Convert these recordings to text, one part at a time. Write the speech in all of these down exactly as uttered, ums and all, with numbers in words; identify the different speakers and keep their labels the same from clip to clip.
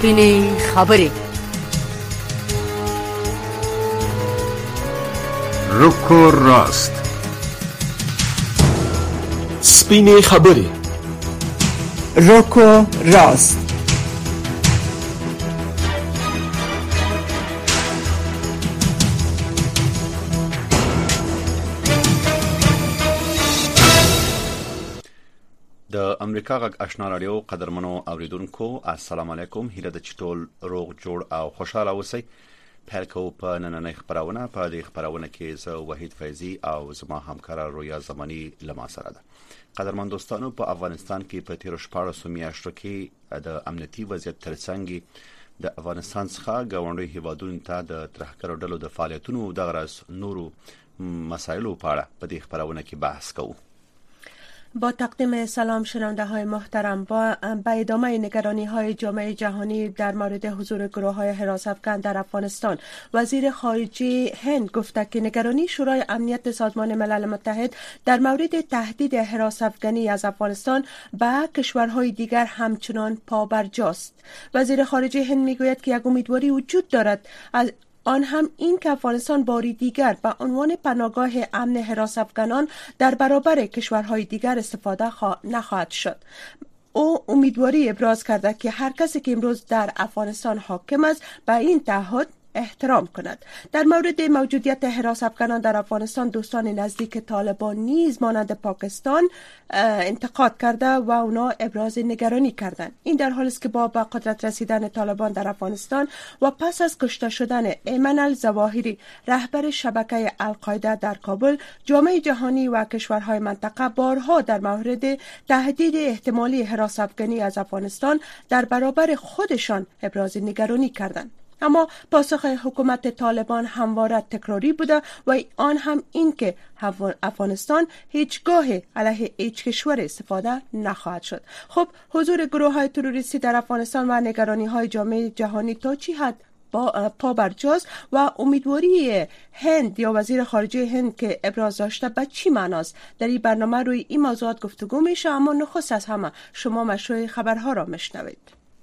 Speaker 1: سپینې خبرې.
Speaker 2: روکو راست.
Speaker 3: سپینې خبرې.
Speaker 4: روکو راست.
Speaker 5: د امریکا غږ آشنا رادیو قدرمنو اوریدونکو السلام علیکم. هیله د چټول روغ جوړ او خوشاله اوسئ. پیل کوو په نننۍ خبرونه. په دې خبرونه کې زه وحید فیضی او زما همکار رویا زمانی لما سره ده. قدرمن دوستانو، په افغانستان کې په تیر شپږ میاشتو کې د امنیتي وضعیت ترڅنګ د افغانستان څخه ګاونډي هیوادونو ته د ترهګرو ډلو د فعالیتونو د غرض نورو مسایلو په اړه په دې خبرونه کې بحث کوو.
Speaker 6: با تقدیم سلام شنونده های محترم، با به ادامه نگرانی های جامعه جهانی در مورد حضور گروه های حراس افکن در افغانستان، وزیر خارجه هند گفته که نگرانی شورای امنیت سازمان ملل متحد در مورد تهدید حراس افغانی از افغانستان به کشورهای دیگر همچنان پابرجاست. وزیر خارجه هند میگوید که یک امیدواری وجود دارد، از آن هم این که افغانستان باری دیگر به عنوان پناهگاه امن حراس افغانان در برابر کشورهای دیگر استفاده خوا... نخواهد شد. او امیدواری ابراز کرده که هر کسی که امروز در افغانستان حاکم است به این تعهد احترام کند. در مورد موجودیت حراس افغانان در افغانستان، دوستان نزدیک طالبان نیز مانند پاکستان انتقاد کرده و اونا ابراز نگرانی کردند. این در حالی است که با به قدرت رسیدن طالبان در افغانستان و پس از کشته شدن ایمن الظواهری رهبر شبکه القاعده در کابل، جامعه جهانی و کشورهای منطقه بارها در مورد تهدید احتمالی حراس افغانی از افغانستان در برابر خودشان ابراز نگرانی کردند. اما پاسخ حکومت طالبان همواره تکراری بوده و آن هم این که افغانستان هیچگاه علیه هیچ کشور استفاده نخواهد شد. خب حضور گروه های تروریستی در افغانستان و نگرانی های جامعه جهانی تا چی حد پابرجاست و امیدواری هند یا وزیر خارجه هند که ابراز داشته به چی معناست؟ در این برنامه روی این موضوعات گفتگو میشه، اما نخست از همه شما مشروع خبرها را میشنوید.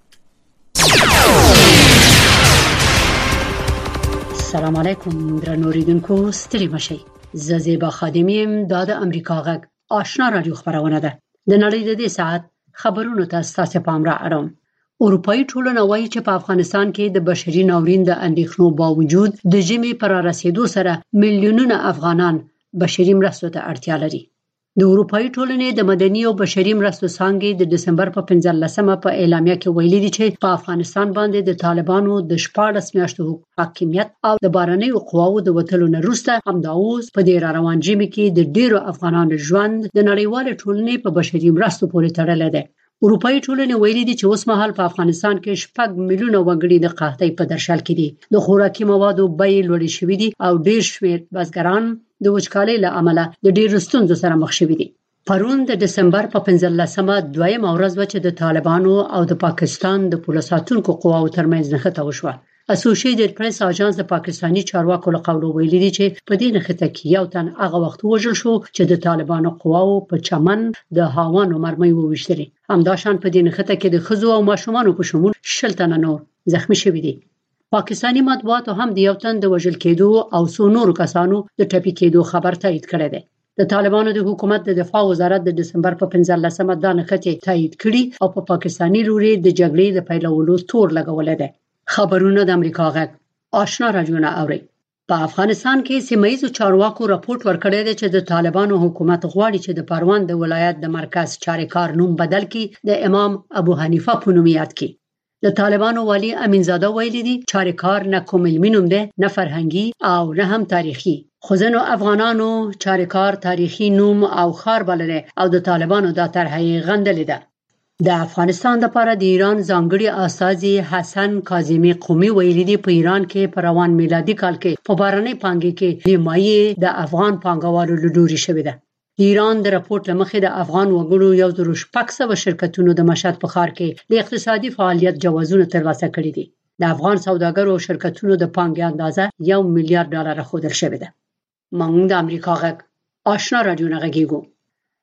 Speaker 7: سلام علیکم درنو اوریدونکو، ستړي مشئ. زه زیبا خادمي یم. دا د امریکا غږ آشنا رادیو خبرونه ده. د نړۍ د دې ساعت خبرونو ته ستاسو پام را اړوم. اروپایي ټولنه وایي چې په افغانستان کې د بشري ناورین د اندېښنو باوجود د ژمي پر رسیدو سره میلیونونه افغانان بشري مرستو ته اړتیا لري. د اروپایي ټولنې د مدني او بشري مرستو څانګې د دسمبر په پنځلسمه په اعلامیه کې ویلي دي چې په افغانستان باندې د طالبانو د شپاړس میاشتو حاکمیت او د بهرنیو قواوو د وتلو نه وروسته همدا اوس په دې را روان ژمي کې د ډیرو افغانانو ژوند د نړیوالې ټولنې په بشري مرستو پورې تړلی دی. اروپایي ټولنې ویلي دي چې اوس مهال په افغانستان کې شپږ میلیونه وګړي د قحطۍ په درشل کې دي. د خوراکي موادو بیې لوړې شوې دي او ډیر شمېر بزګران د وچکالۍ له امله د ډیرو ستونزو سره مخ شوي دي. پرون د دسمبر په پنځلسمه دویمه ورځ و چې د طالبانو او د پاکستان د پولیسو ساتونکو قواو ترمنځ نښته وشوه. اسوسییټډ پریس اژانس د پاکستاني چارواکو له قولو ویلي دي چې په دې نښته کې یو تن هغه وخت وژل شو چې د طالبانو قواو په چمن د هاوانو مرمۍ وویشتلې. همداشان په دې نښته کې د ښځو او ماشومانو په شمول شل تنه نور زخمی شوي دي. پاکستاني مطبوعاتو هم د یو تن د وژل کېدو او څو نورو کسانو د ټپي کېدو خبر تایید کړی دی. د طالبانو د حکومت د دفاع وزارت د دسمبر په پنځلسمه دا نښته تایید کړي او په پاکستاني لوري د جګړې د پیلولو تور لګولې ده. خبرونه د امریکا غږ آشنا رادیو نه اوري. په افغانستان کې سیمه‌ییزو چارواکو راپورټ ورکړی دی چې د طالبانو حکومت غواړي چې د پروان د ولایت د مرکز چارکار نوم بدل کړي، د امام ابو حنیفه په نوم یاد کړي. د طالبانو والی امینزاده ویلي دي چارکار نه کوم علمي نوم دی، نه فرهنګي او نه هم تاریخي. خو ځینو افغانانو چارکار تاریخي نوم او ښار بللی او د طالبانو دا طرحه یې غندلې ده. د افغانستان لپاره د ایران ځانګړي استازي حسن کاظمي قومي ویلي دي په ایران کې په روان میلادي کال کې په بهرنۍ پانګې کې نیمایي د افغان پانګوالو له لوري شوې ده. د ایران د راپورټ له مخې د افغان وګړو یو زر شپږ سوه شرکتونو د مشهد په ښار کې د اقتصادي فعالیت جوازونه ترلاسه کړي دي. د افغان سوداګرو او شرکتونو د پانګې اندازه یو میلیارډ ډالر ښودل شوې ده. موږ د امریکا غږ آشنا رادیو نه غږیږو.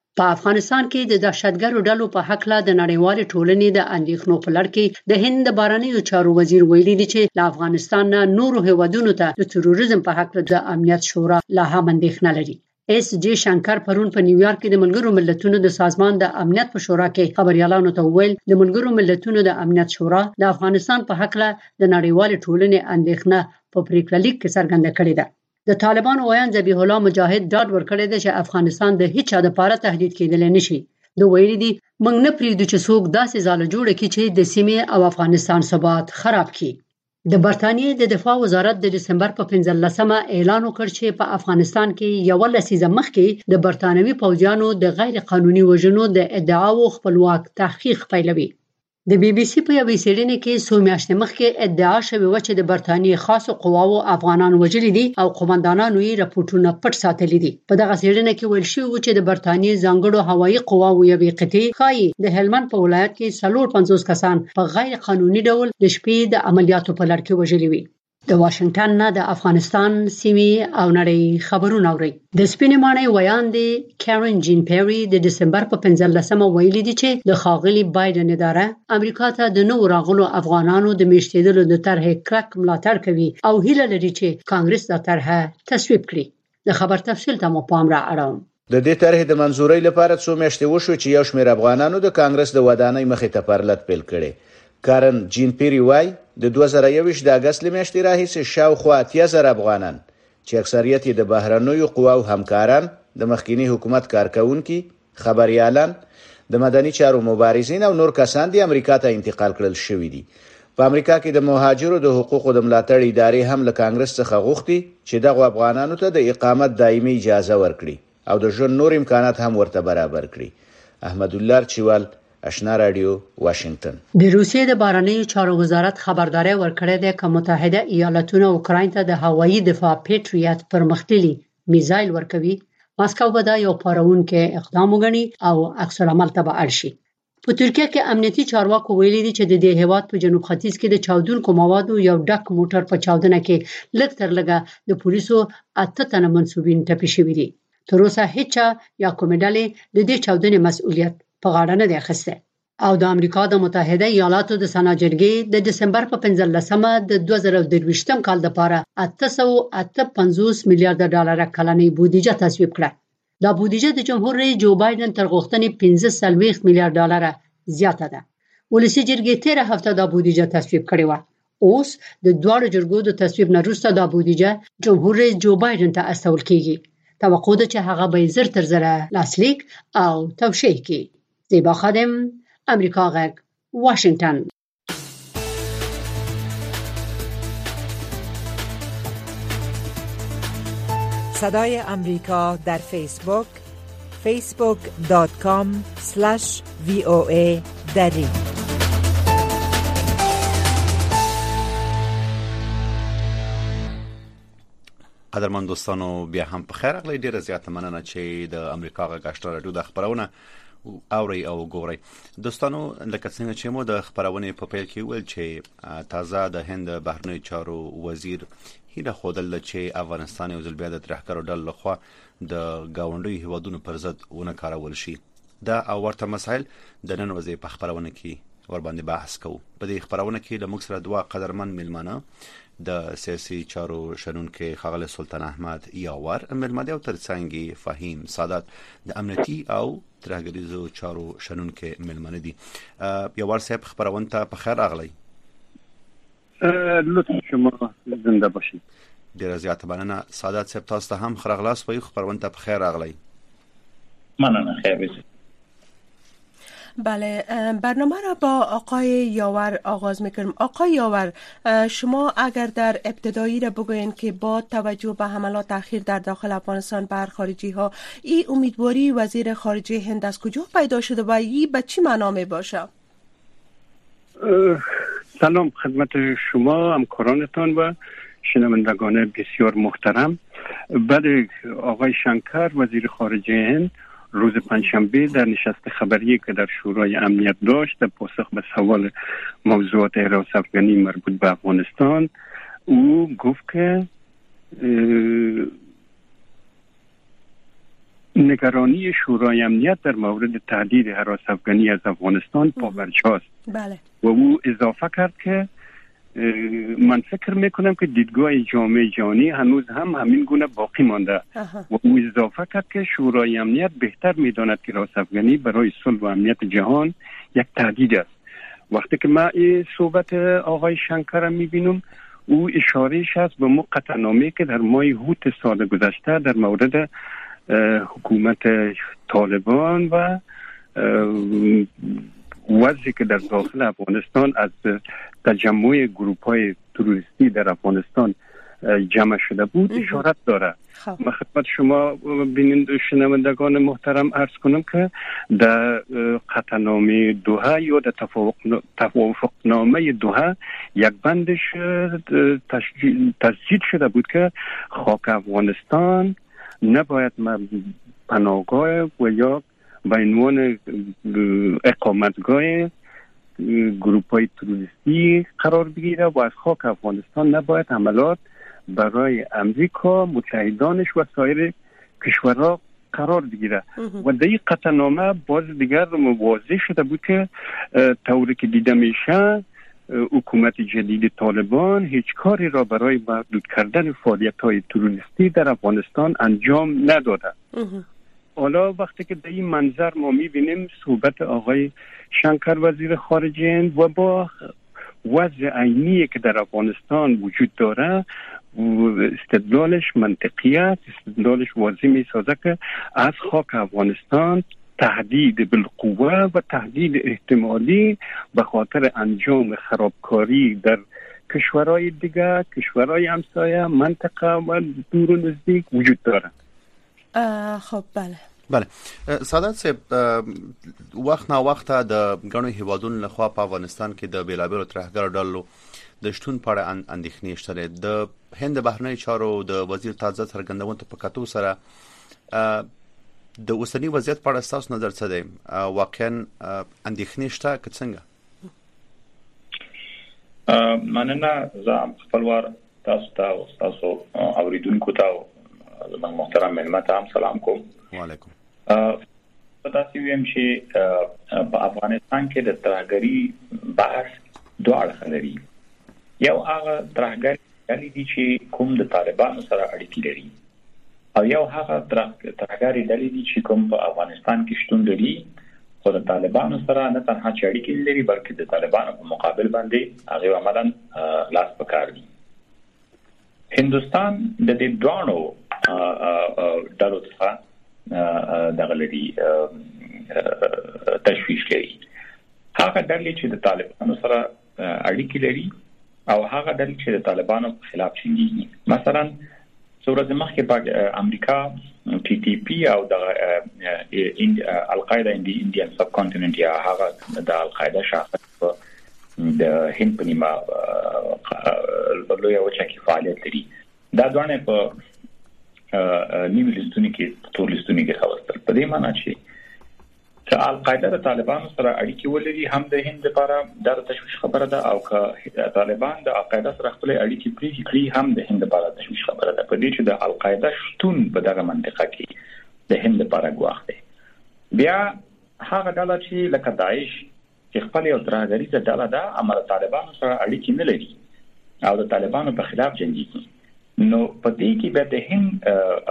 Speaker 7: په افغانستان کې د دهشتګرو ډلو په حق له د نړیوال ټولنې د اندېښنو په لړ کې د هند بهرنیو چارو وزیر ویلي دی چې له افغانستان نه نورو هیوادونو ته د تروریزم په حق د امنیت شورا لا هم اندېښنه لري. اس جی شنکر پرون په نیویارک کې د ملګرو ملتونو د سازمان د امنیت په شورا کې خبريالانو ته وویل د ملګرو ملتونو د امنیت شورا د افغانستان په حق له د نړیوال ټولنې اندېښنه په پریکړه لیک کې څرګنده کړې ده. د طالبانو ویان ذبیح الله مجاهد ډاډ ورکړی دی چې افغانستان د هیڅ چا لپاره تهدید کېدل نشي. دوی ویلي دي موږ نه پریږدو چې څوک داسې ځاله جوړ کړي چې د سیمې او افغانستان ثبات خراب کړي. د برتانیې د دفاع وزارت د دسمبر په پنځلسمه اعلان وکړ چې په افغانستان کې یو لسیزه مخکې د برتانوي پوځیانو د غیر قانوني وژنو د ادعاو خپلواک تحقیق پیلوي. د بي بي سي په یوې څېړنې کې څو میاشتې مخکې ادعا شوې و چې د برتانیې خاصو قواوو افغانان وژلي دي او قومندانانو یې راپورټونه پټ ساتلي دي. په دغه څېړنه کې ویل شوی و چې د برتانیې ځانګړو هوایي قواوو یوې قطعې ښایي د هلمند په ولایت کې څلور پنځوس کسان په غیر قانوني ډول د شپې د عملیاتو په لړ کې وژلي وي. د واشنگټن نه د افغانستان سیمې او نړۍ خبرونه اوري. د سپینې ماڼۍ ویاندې کارن جین پیری د دسمبر په پنځلسمه ویلي دي چې د ښاغلي بایدن اداره امریکا ته د نوو راغلو افغانانو د میشتېدلو د طرحې کلک ملاتړ کوي او هیله لري چې کانګرس دا طرحه تصویب کړي. د خبر تفصیل ته مو پام را اړوم.
Speaker 1: د دې طرحې د منځورۍ لپاره څو میاشتې وشو چې یو شمېر افغانانو د کانګرس د ودانۍ مخې ته پرلط پیل کړي. کارن جین پیری وای د دوه زره یوویشت د اګست میاشتې راهیسې شاوخوا اتیا زره افغانان چې اکثریت یې د بهرنیو قواو همکاران، د مخکینی حکومت کارکونکي، خبريالان، د مدني چارو مبارزین او نور کسان د امریکا ته انتقال کړل شوي دي. په امریکا کې د مهاجرو د حقوقو د ملاتړ ادارې هم له کانګرس څخه غوښتي چې دغه افغانانو ته د اقامت دایمي اجازه ورکړي او د ژوند نور امکانات هم ورته برابر کړي. احمد الله چوال، آشنا رادیو، واشنگټن.
Speaker 7: د روسیې د بهرنیو چارو وزارت خبرداري ورکړې ده چې متحده ایالاتونه اوکراین ته د هوایي دفاع پیټریټ پرمختللي میزایل ورکوي. ماسکو به دا یو پارونکې اقدام وګڼي او عکس العمل ته به اړ شي. په ترکیه کې امنیتي چارواکو ویلي دي چې د دې هیواد په جنوب ختیځ کې د چاودونکو موادو یو ډک موټر په چاودنه کې لږ تر لږه د پولیسو اته تنه منسوبین ټپي شوي دي. تر اوسه هیڅ یا کومې ډلې د دې چاودنې مسؤلیت په غاړه نه دی اخیستی. او د امریکا د متحده ایالاتو د سنا جرګې د دسمبر په پنځلسمه د دوه زره درویشتم کال لپاره اته سوه اته پنځوس میلیارډ ډالر کلنۍ بودیجه تصویب کړه. دا بودیجه د جمهور رئیس جو بایدن تر غوښتنې پنځه څلوېښت میلیارډ ډالر زیاته ده. ولسي جرګې تیره هفته دا بودیجه تصویب کړې و. اوس د دواړو جرګو د تصویب نه وروسته دا بودیجه جمهور رئیس جو بایدن ته استول کیږي. توقع ده چې هغه به زر تر زره لاسلیک او توشیح کړي. زیبا خادم، امریکا غږ، واشنگټن.
Speaker 4: صدای امریکا در فیسبوک فیسبوک دات کام اسلش وی او ای دری.
Speaker 5: قدرمن دوستانو بیا هم په خیر اغلی. ډیره زیاته مننه چې د امریکا غږ آشنا رادیو د خبرونه اوري او ګوري. دوستانو لکه څنګه چې مو د خبرونه په پیل کې ویل چې تازه د هند بهرنی چارو وزیر هیله خودل چې افغانستان یو ځل بیا د ترهګرو ډلو لخوا د گاونډي هیوادونو پر ضد ونه کارول شي. دا او ورته مسایل د نن ورځې په خبرونه کې ور باندې بحث کوو. په دې خبرونه کې د موږ سره دوه قدرمن ملمانه د سیاسي چارو شنونکي ښاغلی سلطان احمد یاور ملمده او ترڅنګ فهیم سادات د امنیتي او ترهګریزو چارو شنونکي ملمنه دي. یاور صاحب خبرونه ته په خیر راغلی.
Speaker 8: لطفا شما زنده باشید.
Speaker 5: ډیره زیاته مننه. سادات صاحب تاسو ته هم خرغلاس وایو. خبرونه ته په خیر راغلی.
Speaker 8: مننه. خیر باشید.
Speaker 6: بله، برنامه را با آقای یاور آغاز میکنم. آقای یاور، شما اگر در ابتدایی را بگوین که با توجه به حملات اخیر در داخل افغانستان بر خارجی ها، این امیدواری وزیر خارجه هند از کجا پیدا شده و این به چی معنا می باشه؟
Speaker 8: سلام خدمت شما، همکارانتان و شنوندگان بسیار محترم. بعد آقای شنکر وزیر خارجه هند روز پنجشنبه در نشست خبری که در شورای امنیت داشت، در پاسخ به سوال موضوعات حراست افغانی مربوط به افغانستان، او گفت که نگرانی شورای امنیت در مورد تهدید هراس افغانی از افغانستان پابرجاست.
Speaker 6: بله.
Speaker 8: و او اضافه کرد که من فکر میکنم که دیدگاه جامعه جهانی هنوز هم همین گونه باقی مانده.
Speaker 6: آها.
Speaker 8: و او اضافه کرد که شورای امنیت بهتر میداند که هراس افغانی برای صلح و امنیت جهان یک تهدید است. وقتی که ما این صحبت آقای شنکر میبینم، او اشارهش است به مو قطعنامه که در ماه هوت سال گذشته در مورد حکومت طالبان و وضعی که در داخل افغانستان از تجمع گروپ های تروریستی در افغانستان جمع شده بود اشارت داره. من خدمت شما بیننده شنوندگان محترم عرض کنم که در قطعنامه دوحه یا در توافقنامه دوحه یک بندش تسجیل شده بود که خاک افغانستان نباید پناهگاه و یا به عنوان اقامتگاه گروپ های تروریستی قرار بگیره و از خاک افغانستان نباید حملات برای امریکا، متحدانش و سایر کشورها قرار بگیره. و در این قطعنامه باز دیگر واضح شده بود که طوری که دیده میشه حکومت جدید طالبان هیچ کاری را برای محدود کردن فعالیت‌های تروریستی در افغانستان انجام نداده. حالا وقتی که در این منظر ما می‌بینیم صحبت آقای شنکر وزیر خارجه هند و با وضع عینی که در افغانستان وجود داره استدلالش منطقی است، استدلالش واضح می‌سازه که از خاک افغانستان تهدید بالقوه و تهدید احتمالی به خاطر انجام خرابکاری در کشورهای دیگر، کشورهای همسایه، منطقه و دور و نزدیک وجود داره.
Speaker 6: خب بله
Speaker 5: بله سعادت صاحب، وخت نا وخت د غنو هیوادونو لخوا په افغانستان کې د بیلابیلو ترهګر ډلو د شتون په اړه اندېښنې شته. د هند بهرنی چارو د وزیر تازه څرګندونې په کتو سره د اوسنی وضعیت په اړه تاسو نظر څه دی؟ واقعا اندېښنې شته که څنګه؟
Speaker 9: مننه. زه خپلوار تاسو ته تاسو اوریدونکو ته زموږ محترم مهمه ته هم سلام کوم.
Speaker 5: وعلیکم.
Speaker 9: په تاسو ویم چې په افغانستان کې د ترهګری بحث دوه اړخ لري. یو هغه ترهګری ډلې دي چې کوم د طالبانو سره اړیکې لري، او یو هغه ترهګری ډلې دي چې کوم په افغانستان کې شتون لري خو د طالبانو سره نه تنها اړیکې لري بلکې د طالبانو په مقابل باندې هغه عملاً لاس پکار دي. هندستان د دې دوانو ډلو څخه دغه لري تشویش لري. هغه ډلې چې د طالبانو سره اړیکې لري او هغه ډلې چې د طالبانو په خلاف جنګيږي. مثلا څورز مخکې په امریکا ټي ټي پی او د القاعده د انډین سب کانټیننټ یا هغه د القاعده شاخص په د هند په نیمه لوی وچه کې فعالیت لري. دا ډونه په نیو لستونی کې ټول لستونی کې خبرتل په دې معنی چې چې القاعده د طالبانو سره اړیکې ولري هم د هند لپاره د تشویش خبره ده، او که طالبان د القاعده سره خپل اړیکې پرې کړي هم د هند لپاره د تشویش خبره ده. په دې چې د القاعده شتون په دغه منطقه کې د هند لپاره ګواښ دی. بیا هغه ډله چې لکه داعش چې خپل یو ترهګریزه ډله ده اما د طالبانو سره اړیکې نه لري او د طالبانو په خلاف جنګيږي، نو په دې کې به د هند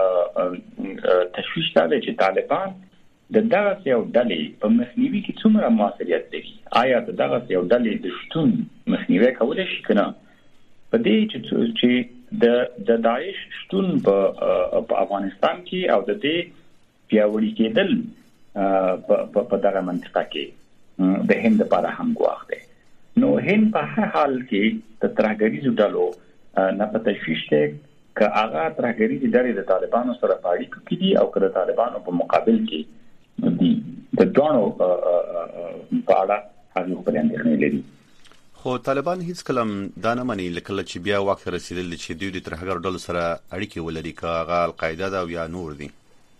Speaker 9: تشویش ده چې طالبان د دغه یو ډلې په مخنیوي کې څومره موثریت لري. آیا د دغه یو ډلې د شتون مخنیوي کولای شي کنه؟ په دې چې چې د د داعش شتون په افغانستان کې او د دې پیاوړي کېدل په دغه منطقه کې د هند لپاره هم ګواښ دی. نو هند په هر حال کې د ترهګریزو ډلو نه په تشویش دی که هغه ترهګریزې ډلې د طالبانو سره په اړیکو کې دي او که د طالبانو په مقابل کې دي. د دوانو په اړه هغه خپل اندېښنې لري.
Speaker 5: خو طالبان هیڅ کلم دا نه مني لکه چې بیا وخت رسیدل چې دوی د ترهګر ډلو سره اړیکې ولري که هغه القاعده ده او یا نور دي.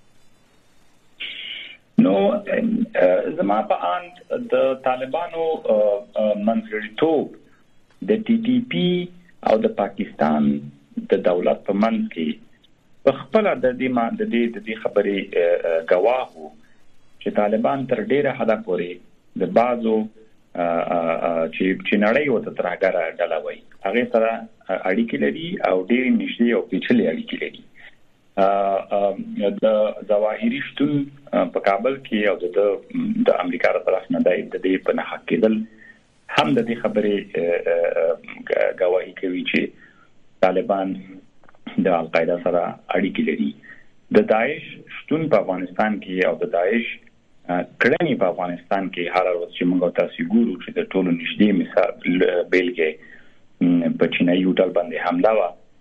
Speaker 9: نو زما په اند د طالبانو منځګړیتوب د ټي ټي پی او د پاکستان د دولت په منځ کې په خپل د دې ما د دې د دې خبرې گواه چې طالبان تر ډیره حدا پورې د بازو چې چې نړۍ وته ترګره ډلوي هغه سره اړیکې لري او ډېر نږدې او پیچلې اړیکې لري د ظواهري شتون په کابل کې او د د امریکا تر طرف نه د دې په نه حقیقت هم د دې خبرې گواهی کوي چې طالبان د القاعده سره اړیکې لري د داعش شتون په افغانستان کې او د داعش کړنی په افغانستان کې هر ورځ چې موږ تاسو ګورو چې د ټولو نږدې مثال بیلګه په چینایي هوټل باندې حمله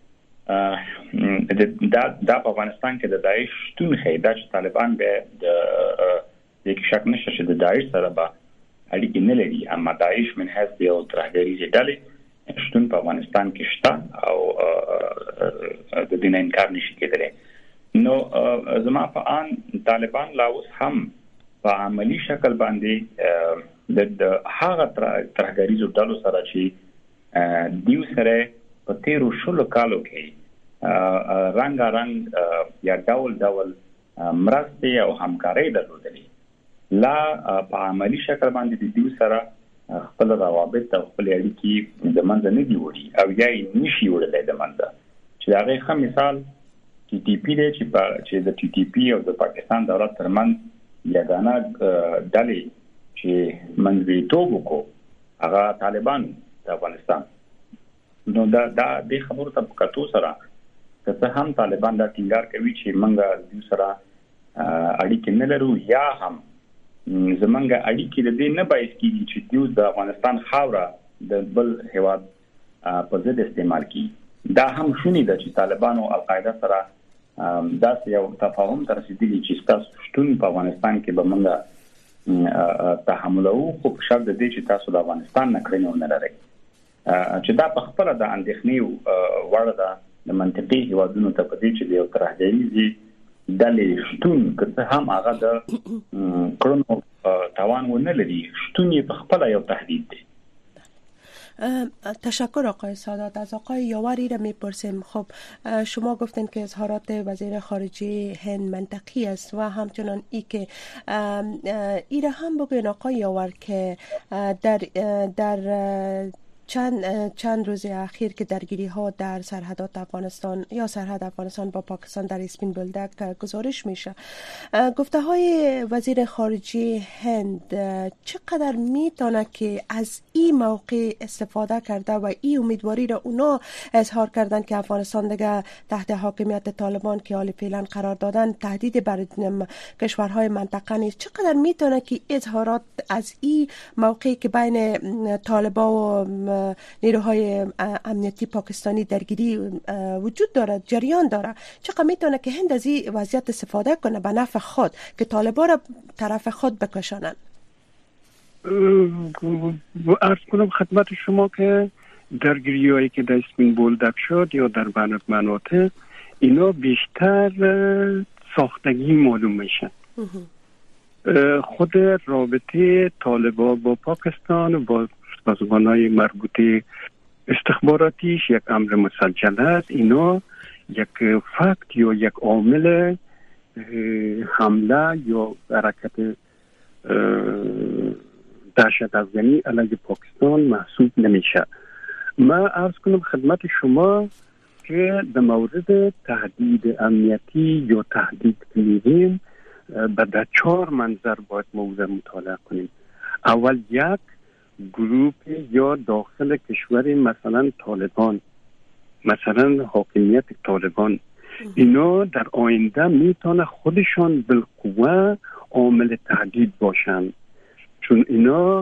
Speaker 9: و دا د افغانستان کې د داعش شتون خیدا چې طالبان به د یک شک نشه چې د داعش سره به اړیکې نه لري اما داعش من حیث یو ترهګریزه ډلې شتون په افغانستان کې شته او د دې انکار نشي کېدلی نو زما په ان طالبان لا اوس هم په عملی شکل باندې د هغه ترهګریزو ډلو سره چې دیو سره په تیرو شلو کالو کې رنگ رنگ یا ډول ډول مرستې او همکارۍ درلودلې لا په عملی شکل باندې د دیو سره خپل روابط او خپل اړیکې د منځ نه دی وړي او یا یې نشي وړلای د منځ چې هغه ښه مثال ټي ټي پی دی چې په چې د ټي ټي پی او د پاکستان دولت ترمنځ یګانا ډلې چې منځویتوب وکړو هغه طالبان د افغانستان نو دا د دې خبرو ته پکاتو سره که هم طالبان دا ټینګار کوي چې منګه د سره اړیکې نه لرو یا هم زمونږ اړیکې د دې نه باید کیږي چې دیو د افغانستان خاوره د بل هیواد په ضد استعمال کړي دا هم شونی ده چې طالبان او القاعده سره دا یو تفاهم تر رسیدلی چې تاسو شتون په افغانستان کې به موږ تحمل او خو په شرط د دې چې تاسو د افغانستان نه کړنو نه لرئ چې دا په خپل د اندېښنې وړ ده د منطقي هیوادونو ته په دې چې د یو ترهګریزي ډلې شتون که هم هغه د کړنو توان ونه لري شتون یې په خپل یو تهدید دی.
Speaker 6: تشکر آقای سادات. از آقای یاوری را میپرسیم خب شما گفتین که اظهارات وزیر خارجه هند منطقی است و همچنان ای که ای را هم بگوین آقای یاور که در در چند چند روز اخیر که درگیری ها در سرحدات افغانستان یا سرحد افغانستان با پاکستان در اسپین بولدک گزارش میشه گفته های وزیر خارجه هند چقدر میتونه که از این موقع استفاده کرده و این امیدواری را اونا اظهار کردن که افغانستان دیگه تحت حاکمیت طالبان که حال فعلا قرار دادن تهدید بر کشورهای منطقه نیست چقدر میتونه که اظهارات از این موقعی که بین طالبان و نیروهای امنیتی پاکستانی درگیری وجود دارد جریان داره چقدر میتونه که هند از این وضعیت استفاده کنه به نفع خود که طالبان را طرف خود بکشانن؟
Speaker 8: عرض کنم خدمت شما که درگیری هایی که در اسپین بولدک شد یا در بقیه مناطق اینا بیشتر ساختگی معلوم میشن خود رابطه طالبان با پاکستان و با سازمان‌های مربوطه استخباراتیش یک امر مسجل است اینا یک فکت یا یک عامل حمله یا حرکت دهشت افغانی علیه پاکستان محسوب نمیشه. من عرض کنم خدمت شما که در مورد تهدید امنیتی یا تهدید که میگیم به چهار منظر باید موضوع مطالعه کنیم. اول یک گروپ یا داخل کشور مثلا طالبان مثلا حاکمیت طالبان اینا در آینده میتونه خودشان بالقوه عامل تهدید باشن چون اینا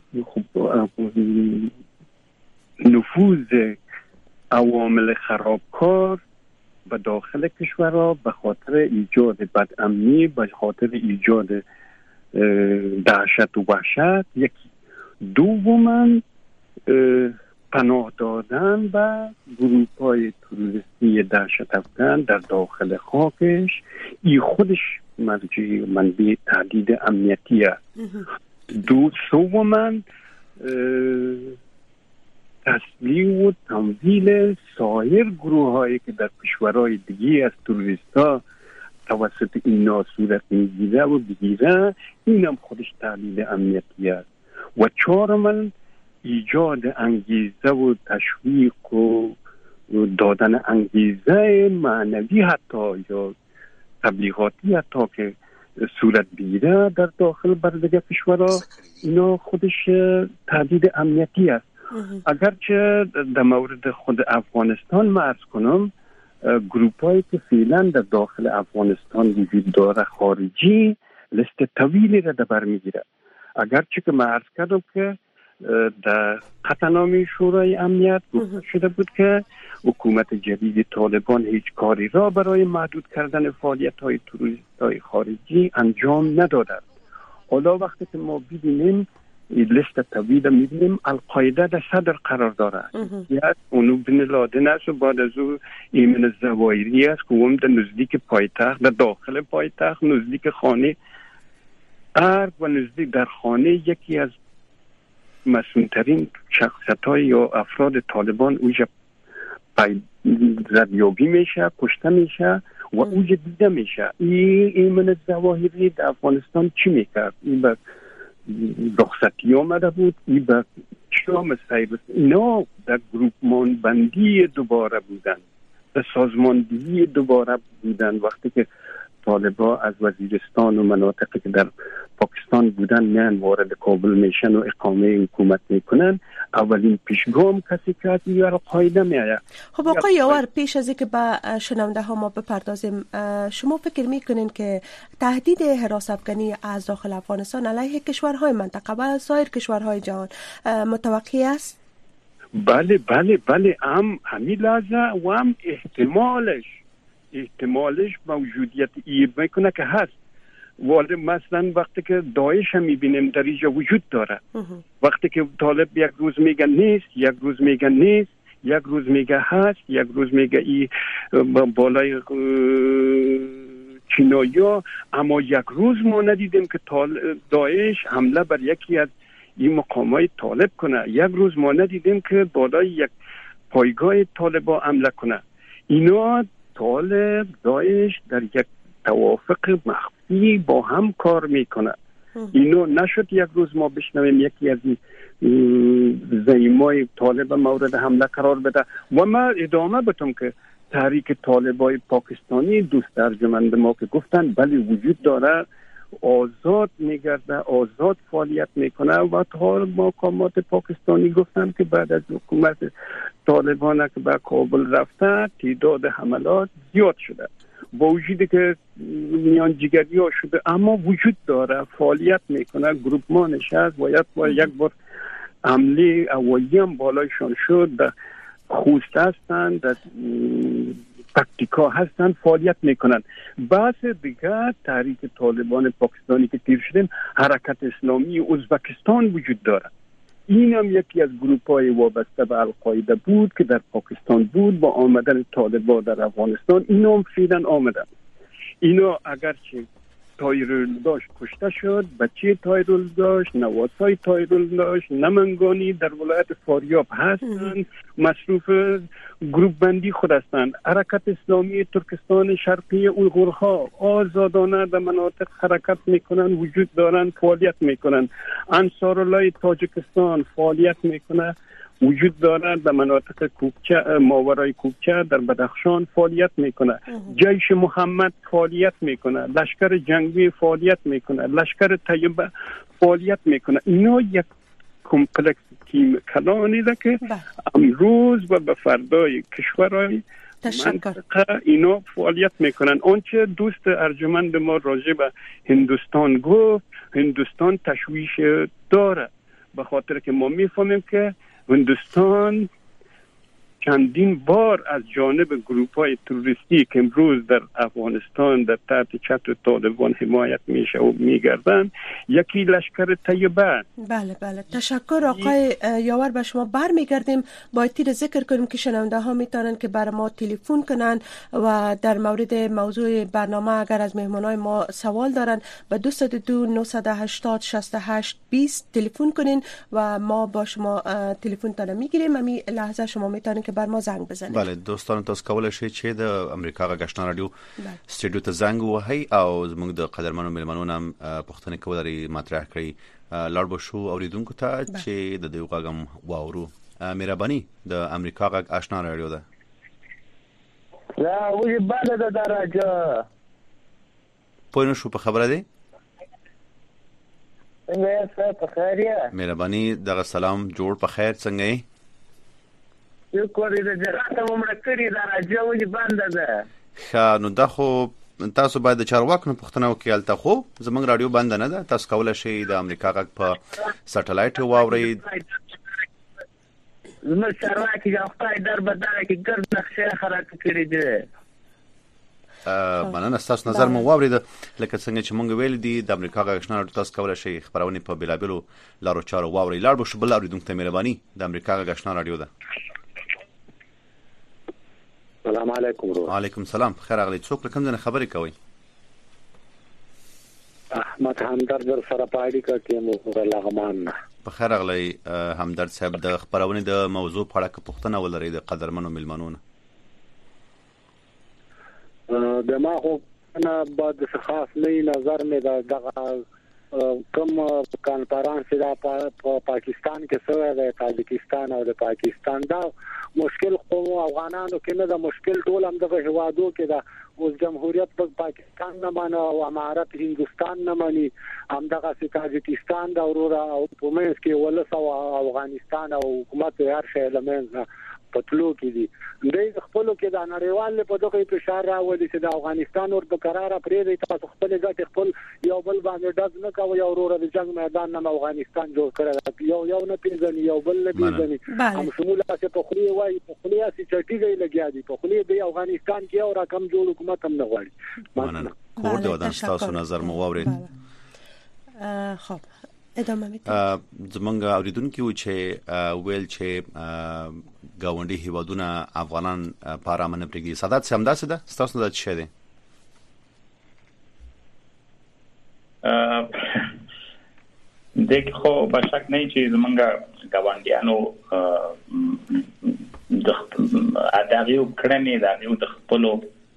Speaker 8: نفوذ عوامل خرابکار به داخل کشورها به خاطر ایجاد بدامنی به خاطر ایجاد دهشت و وحشت یکی دوماً پناه دادن به گروه‌های تروریستی دهشت افکن در داخل خاکش ای خودش مرجع منبع تهدید امنیتی است. دو سوماً تسلیح و تمویل سایر گروه هایی که در کشورهای دیگه از تروریست ها توسط اینا صورت میگیره و بگیره، این هم خودش تحلیل امنیتی است. و چهارم ایجاد انگیزه و تشویق و دادن انگیزه معنوی حتی یا تبلیغاتی حتی که صورت بگیره در داخل برده کشورها، اینا خودش تهدید امنیتی است. اگرچه در مورد خود افغانستان من عرض کنم، گروپ هایی که فعلا در داخل افغانستان وجود داره خارجی لیست طویلی را در بر میگیره. اگرچه که من عرض کردم که در قطعنامه شورای امنیت گفته شده بود که حکومت جدید طالبان هیچ کاری را برای محدود کردن فعالیت های تروریست های خارجی انجام نداده. حالا وقتی که ما ببینیم لیست طویل میبینیم، القاعده در صدر قرار داره. یک اونو بن لادن است و بعد از او ایمن الظواهری است که اون در نزدیک پایتخت، در داخل پایتخت نزدیک خانه ارگ و نزدیک در خانه یکی از مسئولترین شخصیت های یا افراد طالبان اونجا زدیابی میشه، کشته میشه و اونجا دیده میشه. این ایمن الظواهری در افغانستان چی میکرد؟ این به رخصتی آمده بود، این به شام سیر، اینا در گروپمان بندی دوباره بودن، در سازماندهی دوباره بودن. وقتی که طالبا از وزیرستان و مناطقی که در پاکستان بودن میان وارد کابل میشن و اقامه حکومت میکنن، اولین پیشگام کسی که از یار قاعده میآید.
Speaker 6: خب آقای یاور، پیش از اینکه به شنونده ها ما بپردازیم، شما فکر میکنین که تهدید حراس افغانی از داخل افغانستان علیه کشورهای منطقه و سایر کشورهای جهان متوقع است؟
Speaker 8: بله بله بله، هم همین لحظه و هم احتمالش احتمالش موجودیت ای میکنه که هست. ولی مثلا وقتی که داعش هم میبینیم در اینجا وجود داره، وقتی که طالب یک روز میگه نیست، یک روز میگه نیست، یک روز میگه هست، یک روز میگه ای بالای چینایا، اما یک روز ما ندیدیم که داعش حمله بر یکی از این مقامات طالب کنه، یک روز ما ندیدیم که بالای یک پایگاه طالبا حمله کنه. اینا طالب داعش در یک توافق مخفی با هم کار میکنه. اینو نشد یک روز ما بشنویم یکی از زعیمای طالب مورد حمله قرار بده. و ما ادامه بدم که تحریک طالبای پاکستانی، دوست ارجمند ما که گفتن بله وجود داره، آزاد میگرده، آزاد فعالیت میکنه و تا مقامات پاکستانی گفتن که بعد از حکومت طالبان که به کابل رفته تعداد حملات زیاد شده، با وجودی که میان جگری ها شده اما وجود داره، فعالیت میکنه. گروپ ما نشست و یک بار یک بار حمله اولی هم بالایشان شد، در خوست هستن، در تکتیکا هستن، فعالیت میکنن. بحث دیگر تحریک طالبان پاکستانی که تیر شدیم، حرکت اسلامی ازبکستان وجود داره. این هم یکی از گروپ های وابسته به القاعده بود که در پاکستان بود. با آمدن طالبان در افغانستان اینا هم فعلا آمدن. اینا اگرچه تایرول داشت کشته شد، بچه تایرول داشت، نواسای تایرول داشت، نمنگانی در ولایت فاریاب هستند، مصروف گروپ بندی خود هستند. حرکت اسلامی ترکستان شرقی اویغورها آزادانه در مناطق حرکت میکنن، وجود دارن، فعالیت میکنن. انصارالله تاجیکستان فعالیت میکنه، وجود دارد. در مناطق کوکچه، ماورای کوکچه در بدخشان فعالیت میکنه. جیش محمد فعالیت میکنه، لشکر جنگی فعالیت میکنه، لشکر طیبه فعالیت میکنه. اینا یک کمپلکس تیم کلانی ده که امروز و به فردای کشورهای منطقه اینا فعالیت میکنن. آنچه دوست ارجمند ما راجع به هندوستان گفت، هندوستان تشویش داره، به خاطر که ما میفهمیم که هندوستان چندین بار از جانب گروه‌های تروریستی که امروز در افغانستان در تحت چتر طالبان حمایت میشه و میگردن، یکی لشکر طیبه.
Speaker 6: بله بله، تشکر آقای یاور. به شما برمیگردیم. باید تیر ذکر کنیم که شنونده ها میتونن که بر ما تلفن کنن و در مورد موضوع برنامه اگر از مهمانای ما سوال دارن به دو صفر دو نه هشت هشت شش هشت بیست تلفن کنین و ما با شما تلفن تان میگیریم. همین لحظه شما میتونین که بر ما زنگ بزنید.
Speaker 5: بله دوستان، تاسو کولای شئ چې د امریکا غږ آشنا رادیو سټډیو ته زنګ ووهئ او زموږ د قدرمنو مېلمنو هم پوښتنې کول مطرح کړئ. لاړ به شو اوریدونکو ته چې د دې غږ هم واورو. مهرباني، د امریکا غږ آشنا رادیو ده.
Speaker 10: لا وی بل د درجه
Speaker 5: پوه نه شو په خبره دی.
Speaker 10: څنګه یې په خیر یې؟
Speaker 5: مهرباني، دغه سلام جوړ په خیر، څنګه یې؟
Speaker 10: یو کورې د جراته مړ کړی درجه وی بنده ده.
Speaker 5: ښه، نو دا خو تاسو باید د چارواکو نه پوښتنه وکړئ. هلته خو زموږ راډیو بنده نه ده. تاسو کولی شئ د امریکا غږ په سټلایټ واورئ.
Speaker 10: زموږ چارواکي یو خدای در بداره کې ګرد نقشه خراب کړې ده.
Speaker 5: مننه، ستاسو نظر مو واورید. لکه څنګه چې مونږ ویل دي د امریکا غږ آشنا رادیو تاسو کولی شئ خبرونه په بېلابېلو لارو چارو واورئ. لاړ به شو بل اورېدونکو ته مهرباني، د امریکا غږ آشنا رادیو ده.
Speaker 11: السلام علیکم.
Speaker 5: وعلیکم السلام. خیر راغلی. څوک له کوم ځای نه خبرې کوئ؟
Speaker 11: احمد همدرد در سره په اړیکه کې مو لغمان نه.
Speaker 5: په خیر راغلی همدرد صاحب. د خبرونې د موضوع په اړه که پوښتنه ولرئ د قدرمنو مېلمنو نه.
Speaker 11: د ما خو نه بعد خاص نه نظر مې د دغه کوم کانفرنس دا په پاکستان کې سره د تاجکستان او د پاکستان دا مشکل خو افغانانو کې نه، د مشکل ټول هم د هوادو کې دا اوس جمهوریت په پاکستان نه مانه او امارت هندستان نه مانی، هم دغه تاجکستان دا اورورا او پومنس کې ولس او افغانستان او حکومت هر شی لمنځه پتلو کې دي. دوی خپل کې د نړیوال په دغه فشار راوړي چې د افغانستان ور برقرار پرې دی. تاسو خپل ځای خپل یو بل باندې دز نه کوي. یو ورور د جنگ میدان نه افغانستان جوړ کړی، یو یو نه پیژني، یو بل نه پیژني. هم شمول چې په خلی وای په خلی اسي چټیږي لګیا دي، په خلی د افغانستان کې او رقم جوړ حکومت هم نه غواړي.
Speaker 5: مننه. کور د ودان تاسو نظر مو واورید.
Speaker 6: خب ادامه میدم.
Speaker 5: زمونږ اوریدونکو چې ویل چې گاونډي هیوادونه افغانان په آرامه نه پرېږدي. سعادت صاحب همداسې ده؟ ستاسو نظر څه دی؟
Speaker 9: دغه خو په شک نه چې زمونږ گاونډیانو د اداريو کړنې د یو د خپلو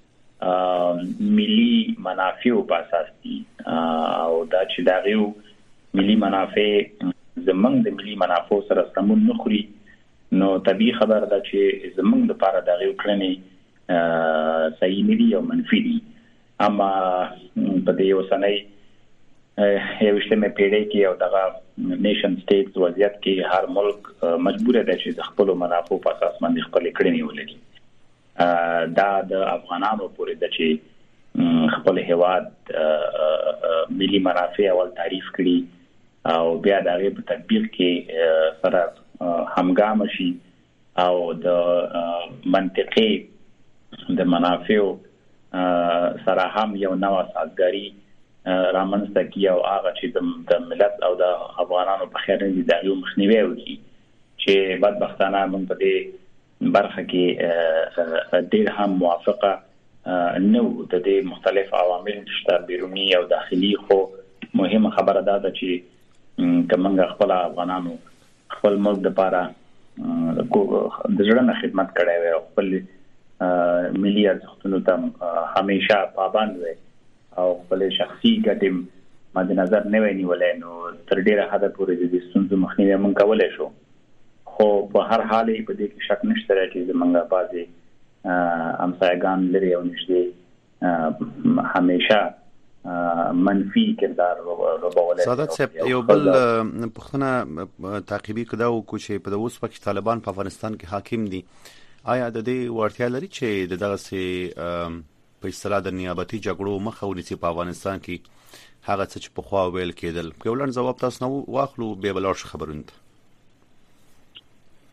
Speaker 9: ملي منافعو په اساس دي او دا چې د یو ملي منافع زمونږ د ملي منافعو سره سمون نه خوري، نو طبيعي خبر ده چې زمونږ د لپاره د یو کړنې صحیح نه دي او منفي دي. اما په دې وسنۍ یو شتمه پیړۍ کې او دغه نیشن سټیټس وضعیت کې هر ملک مجبور دی چې د خپل منافعو په اساس باندې خپل کړنې ولري. دا د افغانانو پورې د چې خپل هواد ملي منافع اول تعریف کړي او بیا د هغه په تطبیق کې سره همګام شي او د منطقي د منافعو سره هم یو نوع سازګاری رامنځته کی او هغه چې د ملت او د افغانانو په خیر دي د یو مخنیوي وکړي چې بدبختانه موږ په دې برخه کې ډېر هم موافقه نو د دې مختلف عوامل شته بیرونی او داخلي، خو مهمه خبره ده چې کومه خپل افغانانو خپل ملک د لپاره د ژوند خدمت کړی وي او خپل ملي ارزښتونو ته همیشه پابند وي او خپل شخصي ګټې مد نظر نه ویني ولې نو تر ډیره حد پورې د ستونزو مخنیوي مونږ کولای شو. خو په هر حال په دې کې شک نشته چې زمونږ بازي همسایگان لري او نشته همیشه منفي کردار وروبولای.
Speaker 5: سعادت صاحب یو بل پښتنه تعقیبي کړه او چې په اوس وخت طالبان په افغانستان کې حاکم دي، آیا د دې ورتیا لري چې دغه سي په اصطلاح د نیابتي جګړو مخه ونیسي په افغانستان کې هغه څه چې په خوا ویل کېدل؟ یو لړ جواب تاسو نو واخلو به بلار خبرونه.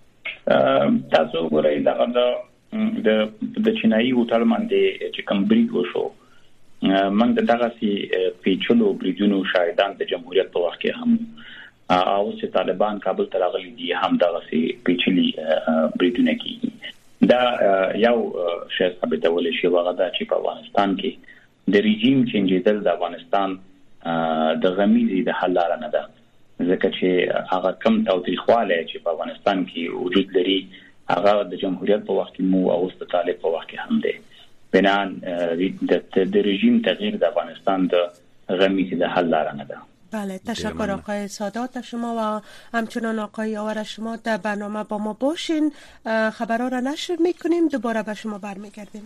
Speaker 9: تاسو ګورئ دا د د چینایي هوټل باندې چې کوم بریډ وشو موږ دغه سي پیچلو بریډونو شاهدان د جمهوریت په وخت کې هم او چې طالبان کابل ته راغلي دي هم دغه سي پیچلي بریډونه کې دا یو شی ثابتول شي وغه دا چې په افغانستان کې د ریژیم چینجیدل د افغانستان د غمیزي د حل لار نه ده ځکه چې هغه کم تاوتریخواله چې په افغانستان کې وجود لري هغه د جمهوریت په وخت کې مو او د طالب په وخت کې هم ده بنان د رژیم تغییر د افغانستان د غمیزی د حل لار نه ده.
Speaker 6: بله تشکر آقای سادات شما و همچنان آقای یاور شما در برنامه با ما باشین. خبرها را نشر میکنیم دوباره به شما برمیگردیم.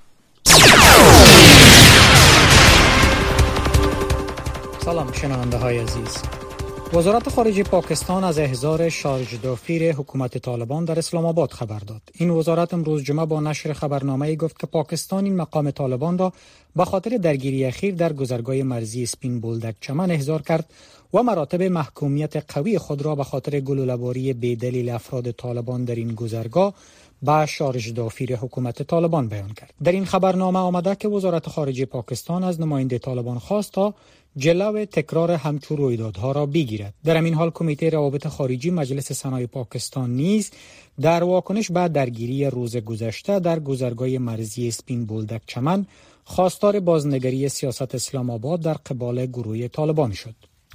Speaker 12: سلام شنونده های عزیز. وزارت خارجه پاکستان از احضار شارژ دافیر حکومت طالبان در اسلام آباد خبر داد. این وزارت امروز جمعه با نشر خبرنامه‌ای گفت که پاکستان این مقام طالبان را به خاطر درگیری اخیر در گذرگاه مرزی اسپین بولدک چمن احضار کرد و مراتب محکومیت قوی خود را به خاطر گلوله‌باری بی‌دلیل افراد طالبان در این گذرگاه با شارژ دافیر حکومت طالبان بیان کرد. در این خبرنامه آمده که وزارت خارجه پاکستان از نماینده طالبان خواست تا جلو تکرار همچون رویدادها را بگیرد. در همین حال کمیته روابط خارجی مجلس سنای پاکستان نیز در واکنش بعد درگیری روز گذشته در گذرگاه مرزی اسپین بولدک چمن خواستار بازنگری سیاست اسلام آباد در قبال گروه طالبان شد.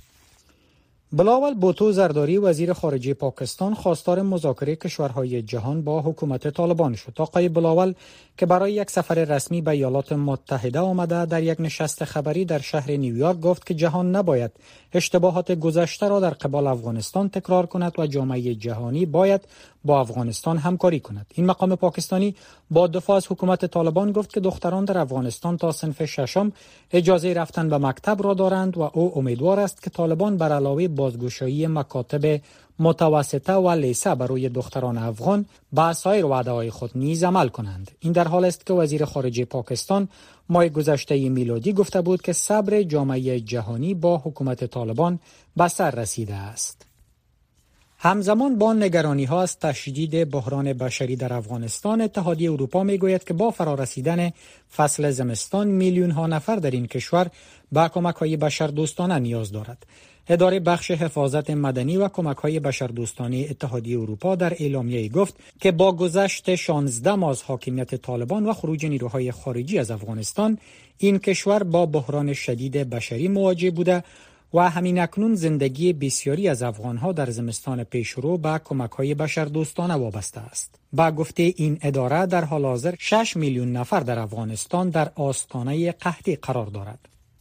Speaker 12: بلاول بوتو زرداری وزیر خارجه پاکستان خواستار مذاکره کشورهای جهان با حکومت طالبان شد. آقای بلاول که برای یک سفر رسمی به ایالات متحده آمده در یک نشست خبری در شهر نیویورک گفت که جهان نباید اشتباهات گذشته را در قبال افغانستان تکرار کند و جامعه جهانی باید با افغانستان همکاری کند. این مقام پاکستانی با دفاع از حکومت طالبان گفت که دختران در افغانستان تا صنف ششم اجازه رفتن به مکتب را دارند و او امیدوار است که طالبان بر علاوه بازگشایی مکاتب متوسطه و لیسه برای دختران افغان به سایر وعده‌های خود نیز عمل کنند. این در حال است که وزیر خارجه پاکستان ماه گذشته میلادی گفته بود که صبر جامعه جهانی با حکومت طالبان به سر رسیده است. همزمان با نگرانی‌ها از تشدید بحران بشری در افغانستان، اتحادیه اروپا می‌گوید که با فرارسیدن فصل زمستان میلیون‌ها نفر در این کشور به کمک‌های بشردوستانه نیاز دارد. اداره بخش حفاظت مدنی و کمک‌های بشردوستانه اتحادیه اروپا در اعلامیه‌ای گفت که با گذشت شانزده ماه از حاکمیت طالبان و خروج نیروهای خارجی از افغانستان، این کشور با بحران شدید بشری مواجه بوده و همین اکنون زندگی بسیاری از افغان‌ها در زمستان پیشرو به کمک‌های بشردوستانه وابسته است. با گفته این اداره در حال حاضر شش میلیون نفر در افغانستان در آستانه قحطی قرار دارد.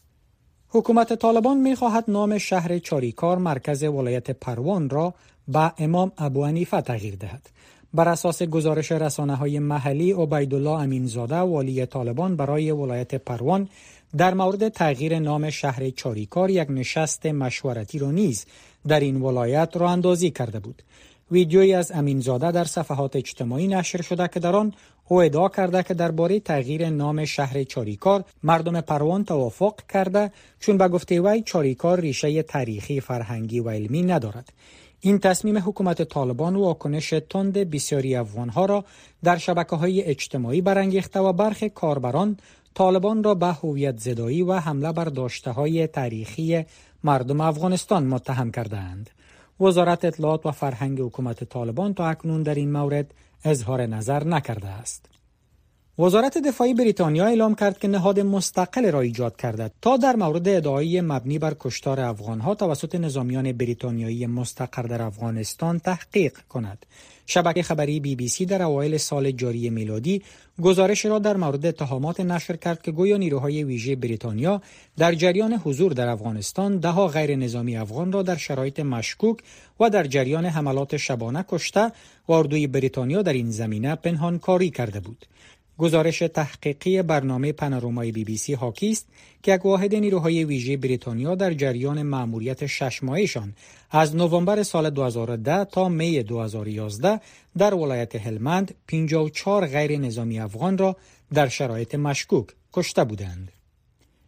Speaker 12: حکومت طالبان می‌خواهد نام شهر چاریکار مرکز ولایت پروان را به امام ابو حنیفه تغییر دهد. بر اساس گزارش رسانه‌های محلی، عبیدالله امینزاده والی طالبان برای ولایت پروان در مورد تغییر نام شهر چاریکار یک نشست مشورتی را نیز در این ولایت راه اندازی کرده بود. ویدیویی از امینزاده در صفحات اجتماعی نشر شده که در آن او ادعا کرده که درباره تغییر نام شهر چاریکار مردم پروان توافق کرده، چون به گفته وی چاریکار ریشه تاریخی، فرهنگی و علمی ندارد. این تصمیم حکومت طالبان واکنش تند بسیاری افغان‌ها را در شبکه‌های اجتماعی برانگیخته و برخی کاربران طالبان را به هویت زدایی و حمله بر داشته‌های تاریخی مردم افغانستان متهم کردند. وزارت اطلاعات و فرهنگ حکومت طالبان تا اکنون در این مورد اظهار نظر نکرده است. وزارت دفاع بریتانیا اعلام کرد که نهاد مستقل را ایجاد کرده تا در مورد ادعای مبنی بر کشتار افغان‌ها توسط نظامیان بریتانیایی مستقر در افغانستان تحقیق کند. شبکه خبری بی بی سی در اوایل سال جاری میلادی گزارش را در مورد اتهامات نشر کرد که گویا نیروهای ویژه بریتانیا در جریان حضور در افغانستان دهها غیر نظامی افغان را در شرایط مشکوک و در جریان حملات شبانه کشته و اردوی بریتانیا در این زمینه پنهانکاری کرده بود. گزارش تحقیقی برنامه پانوراما بی بی سی حاکی است که یک واحد نیروهای ویژه بریتانیا در جریان مأموریت شش ماهه‌شان از نوامبر سال دو هزار و ده تا می دو هزار و یازده در ولایت هلمند پنجاه و چهار غیر نظامی افغان را در شرایط مشکوک کشته بودند.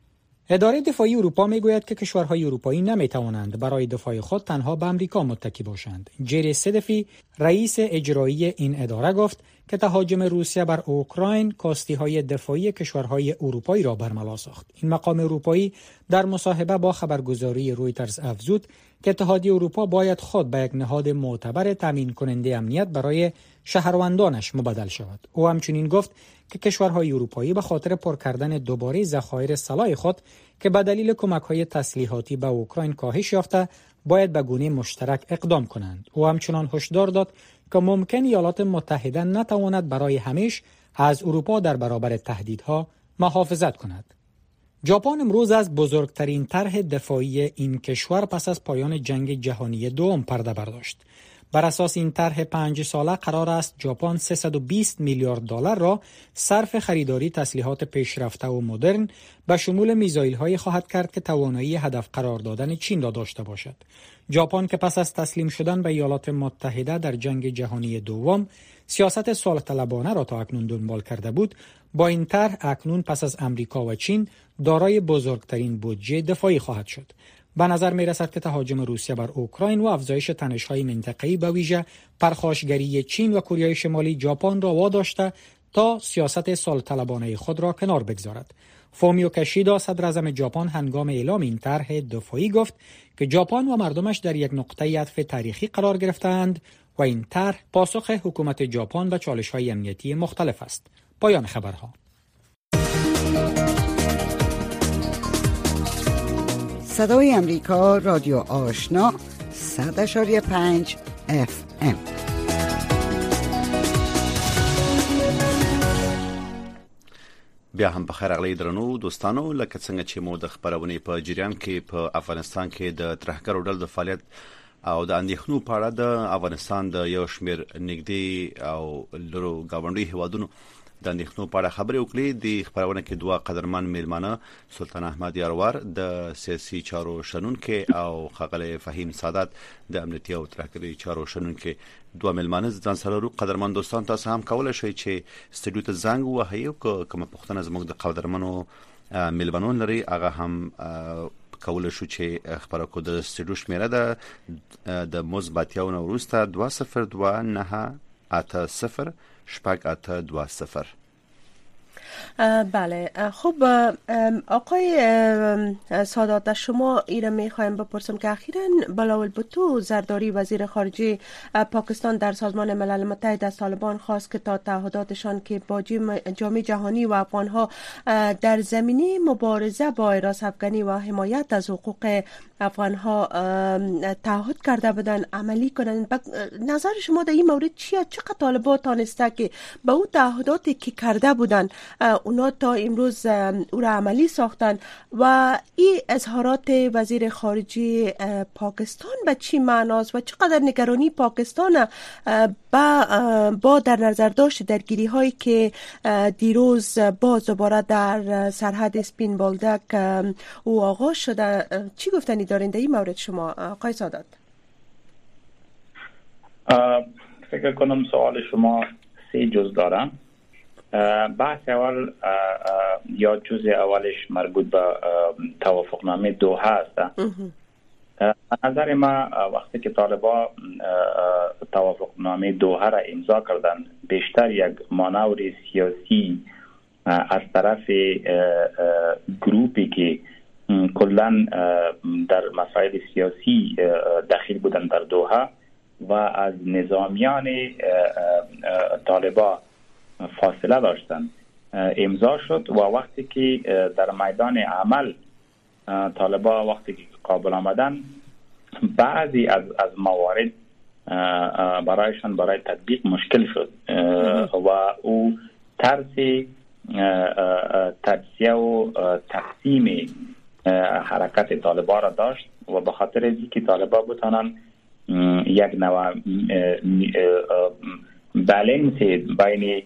Speaker 12: اداره دفاعی اروپا میگوید که کشورهای اروپایی نمیتوانند برای دفاع خود تنها به آمریکا متکی باشند. جری صدفی رئیس اجرایی این اداره گفت که تهاجم روسیه بر اوکراین کاستی‌های دفاعی کشورهای اروپایی را برملا ساخت. این مقام اروپایی در مصاحبه با خبرگزاری رویترز افزود که اتحادیه اروپا باید خود به یک نهاد معتبر تامین کننده امنیت برای شهروندانش مبدل شود. او همچنین گفت که کشورهای اروپایی به خاطر پر کردن دوباره ذخایر سلاح خود که به دلیل کمک‌های تسلیحاتی به اوکراین کاهش یافته باید به گونه مشترک اقدام کنند. او همچنان هشدار داد که ممکن ایالات متحده نتواند برای همیشه از اروپا در برابر تهدیدها محافظت کند. ژاپن امروز از بزرگترین طرح دفاعی این کشور پس از پایان جنگ جهانی دوم پرده برداشت. بر اساس این طرح پنج ساله قرار است ژاپن سیصد و بیست میلیارد دلار را صرف خریداری تسلیحات پیشرفته و مدرن به شمول میزایل‌های خواهد کرد که توانایی هدف قرار دادن چین را داشته باشد. ژاپن که پس از تسلیم شدن به ایالات متحده در جنگ جهانی دوم سیاست صلح طلبانه را تا اکنون دنبال کرده بود، با این طرح اکنون پس از امریکا و چین دارای بزرگترین بودجه دفاعی خواهد شد. به نظر می رسد که تهاجم روسیه بر اوکراین و افزایش تنش‌های منطقه‌ای به ویژه پرخاشگری چین و کره شمالی ژاپن را واداشته تا سیاست صلح طلبانه خود را کنار بگذارد. فومیو کشیدا صدر اعظم ژاپن هنگام اعلام این طرح دفاعی گفت که ژاپن و مردمش در یک نقطه عطف تاریخی قرار گرفتند و این طرح پاسخ حکومت ژاپن به چالش‌های امنیتی مختلف است. پایان خبرها.
Speaker 13: صدای امریکا رادیو آشنا صد و پنج اف ام.
Speaker 5: بیا هم بخیر اغلی درنو دوستانو، لکه څنګه چې مو د خبرونې په جریان کې په افغانستان کې د ترهګرو ډلو د فعالیت او د اندېښنو په اړه د افغانستان د یو شمېر نږدې او لرو ګاونډي هیوادونو د اندېښنو په اړه خبرې وکړې. د خبرونه کې دوه قدرمن میلمانه سلطان احمد یاروار د سیاسي چارو شنونکي او ښاغلی فهیم سادات د امنیتي او ترهګرۍ چارو شنونکي دوه میلمانه ځان سره رو. قدرمن دوستان، تاسو هم کولای شئ چې استودیو ته زنګ ووهئ او کومه پوښتنه زموږ د قدرمنو میلمنو لري هغه هم کولای شو چې خبرو کو د استودیو شمیره ده د مثبت یو نو وروسته دوه صفر دوه نه اته صفر شپږ اته دوه صفر.
Speaker 6: بله، خب آقای سادات، شما ایره میخوایم بپرسم که اخیراً بلاول بوتو زرداری وزیر خارجه پاکستان در سازمان ملل متحد از طالبان خواست که تا تعهداتشان که با جامعه جهانی و افغانها در زمینه مبارزه با حراس افغانی و حمایت از حقوق افغانها تعهد کرده بودن عملی کنند. نظر شما در این مورد چیه؟ چقدر طالبان تانسته که به اون تعهداتی که کرده بودن اونا تا امروز او را عملی ساختن و این اظهارات وزیر خارجه پاکستان به چی معناست و چقدر نگرانی پاکستان با با در نظر داشت درگیری هایی که دیروز باز دوباره در سرحد سپین بولدک او آغاز شده؟ چی گفتنی دارین در این مورد شما آقای سادات؟
Speaker 9: فکر کنم سوال شما سه جز دارم. بحث اول یا جزء اولش مربوط به توافقنامه دوحه است. به نظر ما وقتی که طالبان توافقنامه دوحه را امضا کردن، بیشتر یک مانور سیاسی از طرف گروپی که کلا در مسائل سیاسی دخیل بودن در دوحه و از نظامیان طالبان فاصله داشتن امضا شد و وقتی که در میدان عمل طالبان وقتی که قابل آمدن، بعضی از از موارد برایشان برای تطبیق مشکل شد و او طرز تجزیه و تقسیم حرکت طالبان را داشت و به خاطر اینکه طالبان بتانن یک نوع بالانس بین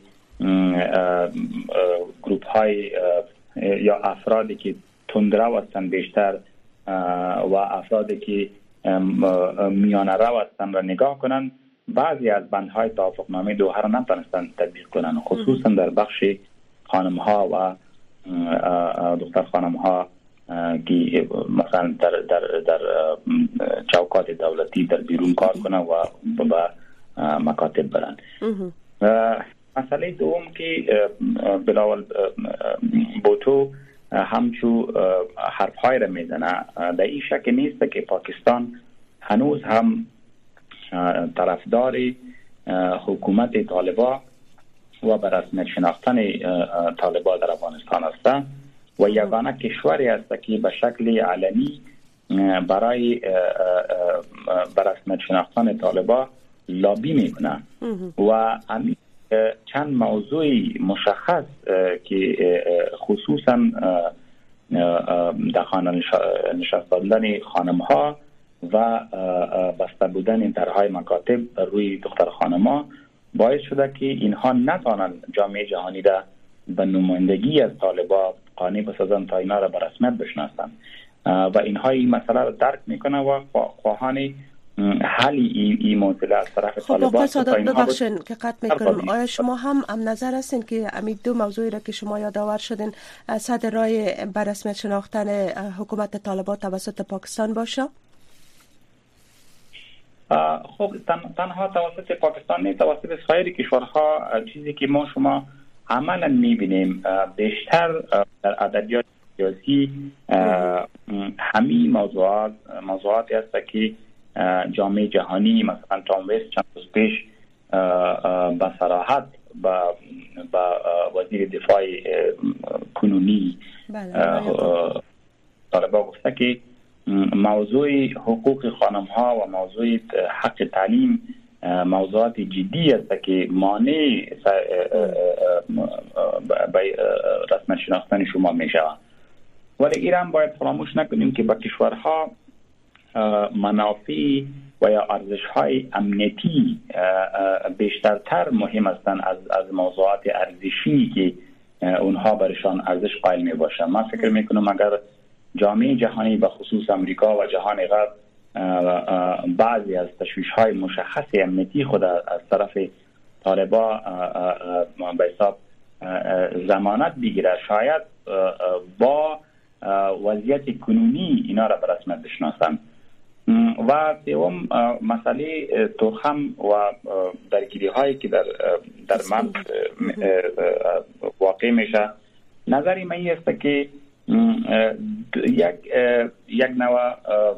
Speaker 9: گروپ های یا افرادی که تندرو هستند بیشتر و افرادی که میانه رو هستند را نگاه کنند، بعضی از بندهای توافقنامه دوحه را نتونستند تطبیق کنند، خصوصا در بخش خانم ها و دختر خانم ها که مثلا در در در چوکات دولتی در بیرون کار کنه و به مکاتب برن. مسئله دوم که بلاول بوتو همچو حرفهای را میزنه، در این شک نیست که پاکستان هنوز هم طرفدار حکومت طالبان و به رسمیت شناختن طالبان در افغانستان است و یگانه کشوری است که به شکل علنی برای به رسمیت شناختن طالبان لابی میکنه و همین چند موضوع مشخص که خصوصا در خانه نشسته بودن خانم ها و بسته بودن درهای مکاتب روی دختر خانم ها باعث شده که اینها نتوانند جامعه جهانی را به نمایندگی از طالبان قانع بسازند تا اینا را به رسمیت بشناسند و اینها این مسئله را درک میکنه و خواهان حل این ای معضله از طرف
Speaker 6: خب
Speaker 9: طالبان.
Speaker 6: آقای سادات ببخشین که قطع میکنم، آیا شما هم هم نظر هستین که امید دو موضوعی را که شما یادآور شدین صد راه به رسمیت شناختن حکومت طالبان توسط پاکستان باشه؟
Speaker 9: خب تن، تنها توسط پاکستان نه، توسط سایر کشورها چیزی که ما شما عملا میبینیم بیشتر در ادبیات سیاسی همین موضوعات موضوعاتی است که جامعه جهانی مثلا تام ویست چند روز پیش با صراحت با وزیر دفاع کنونی طالبان گفته که موضوع حقوق خانم ها و موضوع حق تعلیم موضوعات جدی است که مانع به رسمیت شناختن شما می شود. ولی ایران باید فراموش نکنیم که با کشورها منافع و یا ارزش‌های امنیتی بیشترتر مهم هستند از از موضوعات ارزشی که اونها برشان ارزش قائل می باشند. من فکر میکنم اگر جامعه جهانی به خصوص امریکا و جهان غرب بعضی از تشویش‌های مشخص امنیتی خود از طرف طالبان به حساب ضمانت بگیره، شاید با وضعیت کنونی اینا را به رسمیت بشناسند. و دوم مسئله تورخم و درگیری هایی که در در من واقع میشه، نظری من است که یک یک نوع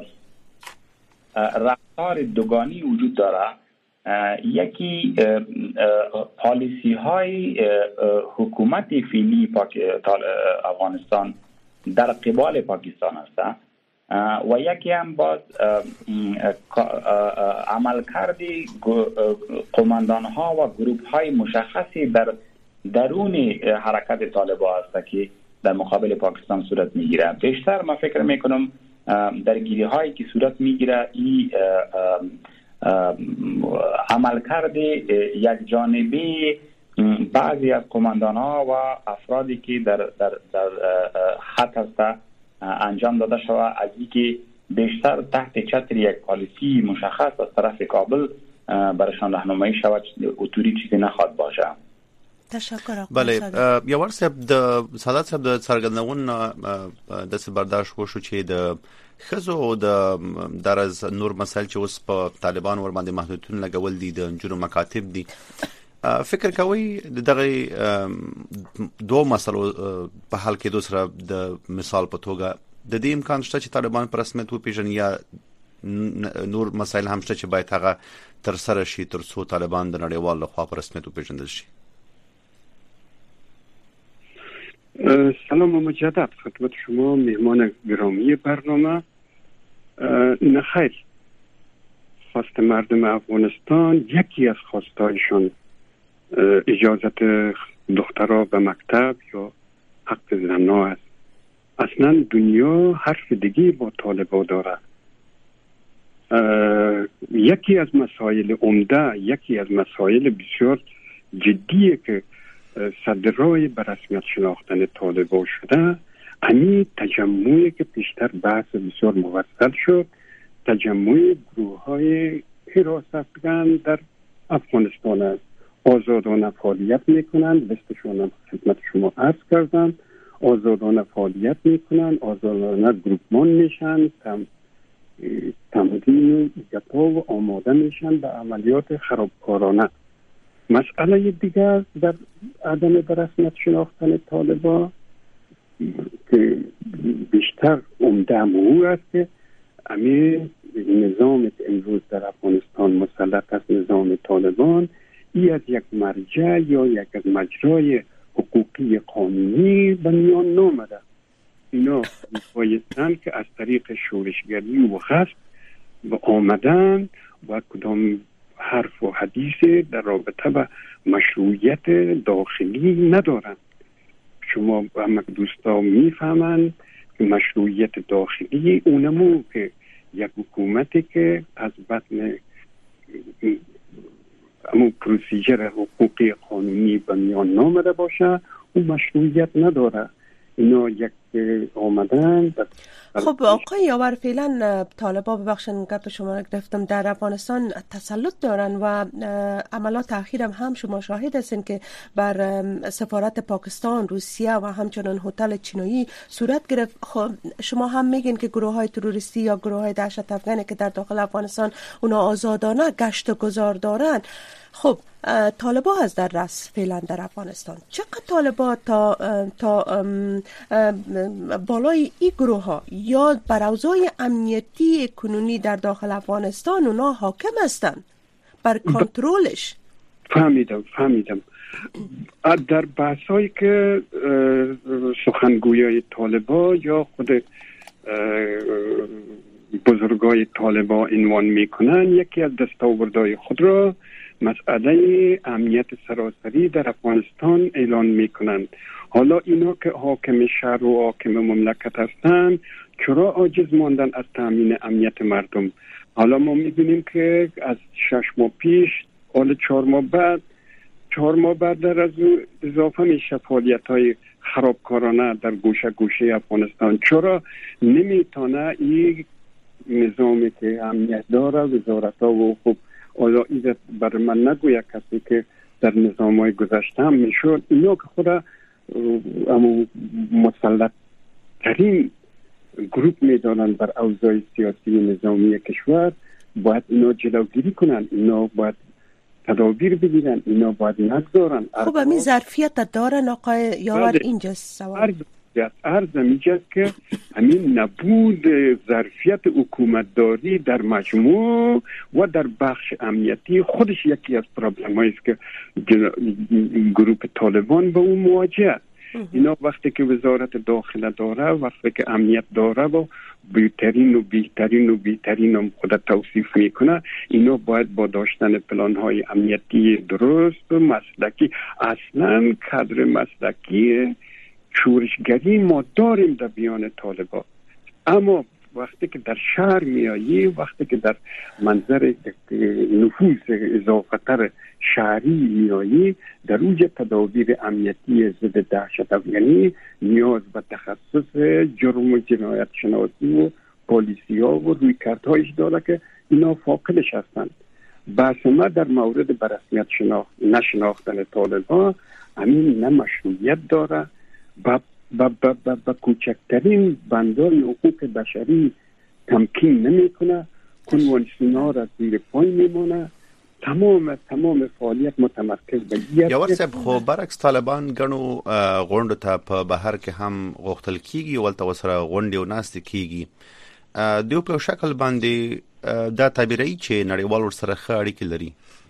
Speaker 9: رفتار دوگانی وجود داره. یکی پالیسی های حکومت فعلی افغانستان در قبال پاکستان است و یکی هم باز عملکرد قماندان ها و گروپ های مشخصی در درون حرکت طالبان است که در مقابل پاکستان صورت میگیره. بیشتر ما فکر میکنم درگیری هایی که صورت میگیره این عملکرد یک جانبی بعضی از قماندان ها و افرادی که در در در خط هست انجام داده شود، از اینکه بیشتر تحت چتر یک پالیسی مشخص از طرف کابل برشان راهنمایی شود اتوری چیزی نخواد باشه.
Speaker 6: تشکر.
Speaker 5: بله یو ورسه د سادات صاحب د څرګندون د څه برداشت وشو چې د خزو د درز نور مسایل چې اوس په طالبان ور باندې محدودیتونه لګول دي د جنو مکاتب دي، فکر کوي دغه دوه مسلو په حل کې دوسره د مثال په توګه د دې امکان شته چې طالبان پر رسمیت وپیژني یا نور مسایل هم شته چې باید هغه تر سره شي تر څو طالبان د نړیوال لخوا پر رسمیت وپیژندل شي؟
Speaker 8: سلام مجدد خدمت شما مهمان گرامی برنامه. نه خیر، خواست مردم افغانستان یکی از خواستایشان اجازت دخترها به مکتب یا حق زنها است. اصلا دنیا حرف دیگه با طالبان داره. یکی از مسائل عمده، یکی از مسائل بسیار جدیه که صدرای به رسمیت شناختن طالبان شده، همین تجمعی که پیشتر بحث بسیار مفصل شد، تجمع گروه های حراستگان در افغانستان است. آزادانه فعالیت میکنند، لستشون هم خدمت شما عرض کردم. آزادانه فعالیت میکنن، آزادانه گروپمان میشن، تم تمرین و گپا و آماده میشن به عملیات خرابکارانه. مسئله دیگر در عدم برسمیت شناختن طالبان که بیشتر عمده او است که همین نظام که امروز در افغانستان مسلط است، نظام طالبان، ای از یک مرجع یا یک از مجرای حقوقی قانونی به میان نامده. اینا بایستن که از طریق شورشگری و غصب و آمدن و کدام حرف و حدیث در رابطه با مشروعیت داخلی ندارن. شما همه دوستا میفهمند که مشروعیت داخلی اونمو که یک حکومتی که از بطن امو پروسیجر حقوقی قانونی به میان نامده باشه اون مشروعیت نداره. اینا یک آمدن.
Speaker 6: خب آقای یاور، فعلا طالبان، ببخشید گپ شما را گرفتم، در افغانستان تسلط دارن و عملات اخیر هم, هم شما شاهد هستین که بر سفارت پاکستان، روسیه و همچنان هتل چینایی صورت گرفت. خب شما هم میگین که گروه های تروریستی یا گروه های دهشت افغانی که در داخل افغانستان اونا آزادانه گشت و گذار دارن. خب طالبان از در رس فعلا در افغانستان چقدر طالبان تا تا ام ام بالای این گروه ها یا بر اوضاع امنیتی کنونی در داخل افغانستان اونا حاکم هستن بر کنترلش؟
Speaker 8: فهمیدم فهمیدم در بحثایی که سخنگویای طالبان یا خود بزرگای طالبان عنوان میکنن، یکی از دستاوردهای خود را مسئله امنیت سراسری در افغانستان اعلان میکنند. حالا اینا که حاکم شهر و حاکم مملکت هستند چرا عاجز ماندن از تامین امنیت مردم؟ حالا ما میبینیم که از شش ماه پیش، حالا چهار ماه بعد چهار ماه بعد در از اضافه میشه فعالیت های خرابکارانه در گوشه گوشه افغانستان. چرا نمیتونه این نظامی که امنیت داره، وزارت ها و خوب حالا ایزد بر من نگوید کسی که در نظام های گذشته هم میشد، اینا که خود امو مسلط ترین گروپ میدانن بر اوضاع سیاسی نظامی کشور، باید اینا جلوگیری کنن، اینا باید تدابیر بگیرن، اینا باید نگذارن.
Speaker 6: خب همین ظرفیت دارن آقای یاور؟ اینجا سوال
Speaker 8: عرض میجاست که همین نبود ظرفیت حکومتداری در مجموع و در بخش امنیتی خودش یکی از پرابلم هایی است که گروه طالبان با اون مواجه است. اینا وقتی که وزارت داخله داره، وقتی که امنیت داره و بهترین و بهترین و بهترین هم خود توصیف میکنه، اینا باید با داشتن پلان های امنیتی درست و مسلکی، اصلا کادر مسلکی شورشگری ما داریم در بیان طالبان، اما وقتی که در شهر میایی، وقتی که در منظر نفوذ اضافتر شهری میایی، در اوج تدابیر امنیتی ضد دهشت افغانی نیاز به تخصص جرم و جنایت شناسی و پلیسی ها و روی کارت‌هایش داره که اینا فاقدش هستند. بحث ما در مورد برسمیت شناخت نشناختن طالبان همین نه مشروعیت داره، با با با با, با کوچکترین بندای حقوق بشری تمکین نمیکنه، کنوانسیون ها را زیر پای میمونه، تمام تمام فعالیت متمرکز به یک.
Speaker 5: یاور صاحب، خو برعکس طالبان غنو غونډه ته په بهر کې هم غوښتل کیږي، ولته وسره غونډې او ناستې کیږي. دوی په شکل باندې دا تعبیري چې نړیوال ورسره ښه اړیکې لري.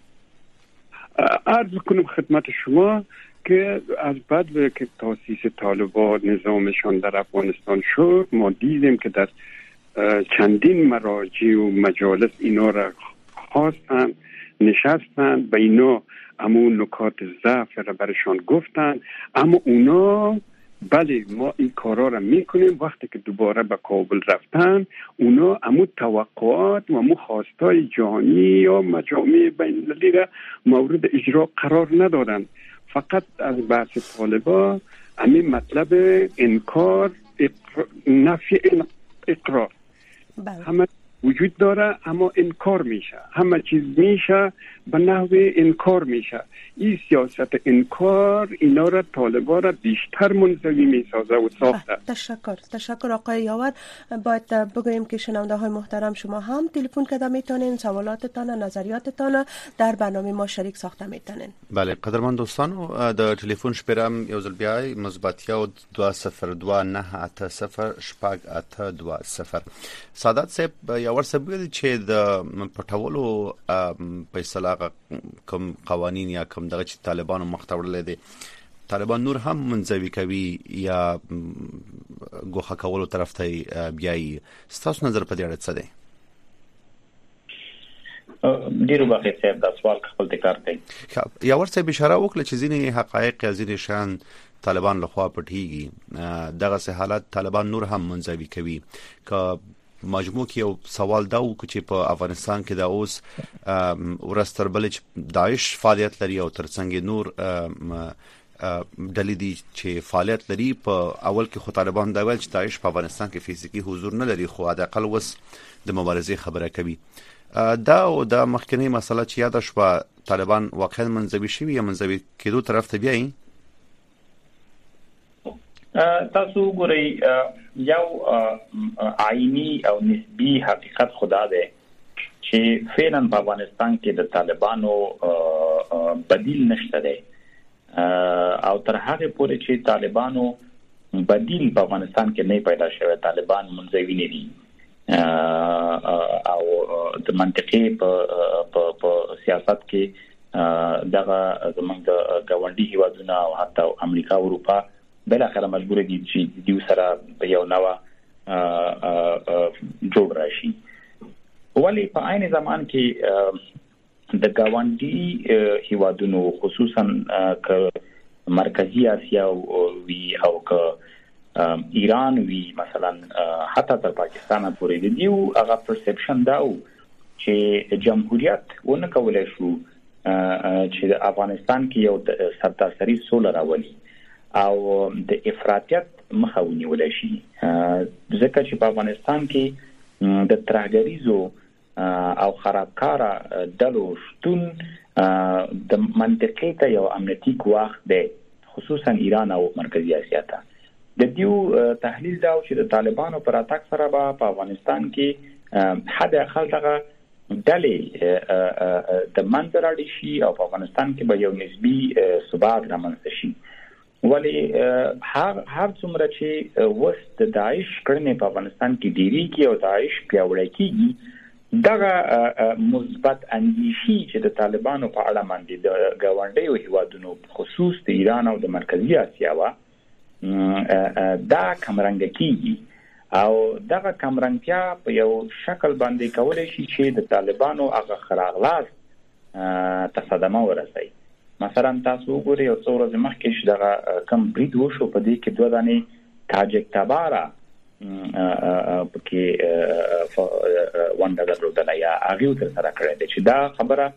Speaker 8: عرض کنم خدمت شما که از بعد که تاسیس طالبان نظامشان در افغانستان شد، ما دیدیم که در چندین مراجع و مجالس اینا را خواستن، نشستن، به اینا همون نکات ضعف را برشان گفتن، اما اونا بله ما این کارا را میکنیم. وقتی که دوباره به کابل رفتن، اونا همون توقعات و همون خواستای جهانی یا مجامع بین‌المللی را مورد اجرا قرار ندادن. فقط از بحث طالبان همین مطلب انکار، اقرار، نفی اقرار، همه وجود داره، اما انکار میشه. همه چیز میشه به نحو انکار میشه. این سیاست انکار اینا را، طالبان را بیشتر منزوی میسازه و ساخته.
Speaker 6: تشکر تشکر آقای یاور. باید بگوییم که شنونده های محترم شما هم تلفن کرده میتونین سوالاتتان و نظریاتتان در برنامه ما شریک ساخته میتونین.
Speaker 5: بله قدرمن دوستانو، د ټلیفون شمیرم یو ځل بیا مثبت یو دوه صفر دوه نه اته صفر شپږ اته دوه صفر. سعادت صاحب یو ور سبب چې د پټولو فیصله کوم قوانین یا کوم دغه چې طالبانو مخ ته وړل دي، طالبان نور هم منځوي کوي یا ګوښه کولو طرف ته بیایي. ستاسو نظر په دې اړه څه دی؟
Speaker 9: ډیرو باندې صاحب دا سوال خپل تکرار کوي.
Speaker 5: یا ورته اشاره وکړه چې ځینې حقایق یا ځینې شان طالبان لخوا پټیږي، دغه سه حالت طالبان نور هم منځوي کوي. که مجموع کې یو سوال دا و چې په افغانستان کې دا اوس ورستر بل چې داعش فعالیت لري او ترڅنګ نور ډلې دي چې فعالیت لري. په اول کې خو طالبان دا ویل چې داعش په افغانستان کې فزیکی حضور نه لري، خو حداقل وس د مبارزې خبره کوي. دا او د مخکنی مسله چې یاد شوه، طالبان واقعا منځوي شوي یا منځوي کېدو طرف ته بیایي؟
Speaker 9: تاسو ګورئ، یو عیني او نسبی حقیقت خدا ده چې فعلا په افغانستان کې د طالبانو بدیل نشته ده، او تر هغه پورې چې طالبانو بدیل په افغانستان کې نه پیدا شوی، طالبان منځوي نه دي او د منطقي په په سیاست کې دغه زمونږ د ګاونډي هیوادونه او حتی امریکا او اروپا بل اخر مجبور دي چې دیو سره په یو نوو جوړ راشي. ولی په عین زمان کې د ګاونډي هیوادونو خصوصا ک مرکزی اسیا وی او ک ایران وی مثلا حتی تر پاکستان پورې د دیو هغه پرسپشن داو چې جمهوریت ونه کولای شو چې د افغانستان کې یو سرتاسري سوله راولي او د افراطیت مخه ونیول شي، ځکه چې په افغانستان کې د ترهګریزو او خرابکارا ډلو شتون د منطقې ته یو امنیتي ګواښ دی، خصوصا ایران او مرکزی اسیا ته. د دیو تحلیل دا چې د طالبانو پر اتاک سره په افغانستان کې حد اقل دغه ډلې د منځ راځي شي او په افغانستان کې به یو نسبی ثبات رامنځته شي. ولی هر هر څومره چې وست د داعش کړنې په افغانستان کې ډیریږي او داعش پیاوړی کیږي، دغه مثبت اندیشي چې د طالبانو په اړه باندې د ګاونډیو هیوادونو خصوص د ایران او د مرکزی اسیا وا دا کمرنګ کیږي او دغه کمرنګتیا په یو شکل باندې کولای شي چې د طالبانو هغه خراغلاس تصادم ورسي. مثلا تاسو وګورئ او څو ورځې مخکې چې دغه کم برید وشو، په دې کې دوه دانې تاجک تباره پکې ونده درلودله یا هغه تر سره کړی دی، چې دا خبره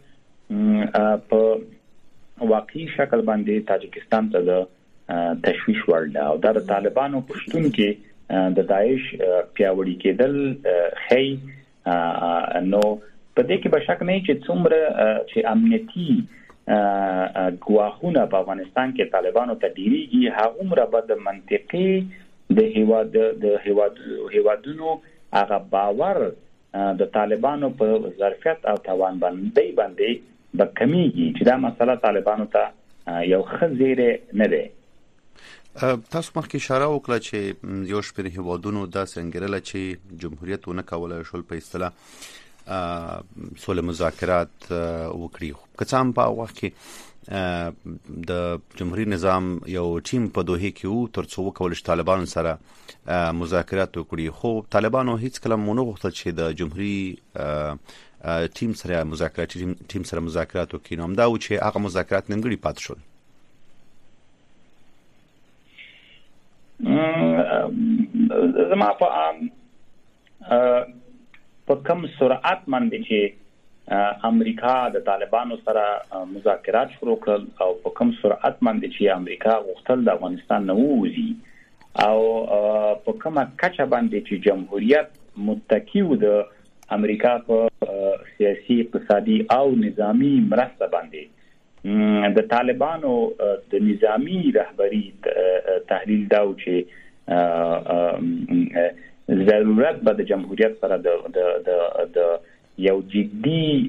Speaker 9: په واقعي شکل باندې تاجکستان ته د تشویش وړ ده او د طالبانو پښتون کې د داعش پیاوړي کېدل خی نو په دې کې به شک نه چې څومره چې امنیتي ګواښونه په افغانستان کې طالبانو ته ډیریږي، هغومره به د منطقي د هیواد د هیواد هیوادونو هغه باور د طالبانو په ظرفیت او توان باندې باندې به کمیږي، چې دا مسله طالبانو ته یو خزیره نه ده.
Speaker 5: تاسو مخکې اشاره وکړه چې یو شپږ هیوادونو د څنګهرل چې جمهوریت ونه کولای شول په اصطلاح سوله مذاکرات وکړي. که څه هم په وخت کې د جمهوریت نظام یو ټیم په دوه کې وو ترڅو وکول شي طالبانو سره مذاکرات وکړي، خو طالبانو هیڅ کله مونږ غوښتل چې د جمهوریت ټیم سره مذاکرات ټیم سره مذاکرات وکړي، نو دا و چې هغه مذاکرات نیمګړي پات شول.
Speaker 9: زما په په کوم سرعت باندې چې امریکا د طالبانو سره مذاکرات شروع کړل او په کوم سرعت باندې چې امریکا غوښتل د افغانستان نه ووځي او په کومه کچه باندې چې جمهوریت متکی و د امریکا په سیاسي اقتصادي او نظامی مرسته باندې د طالبانو د نظامی رهبری تحلیل دا و چې ضرورت به د جمهوریت سره د د د یو جدي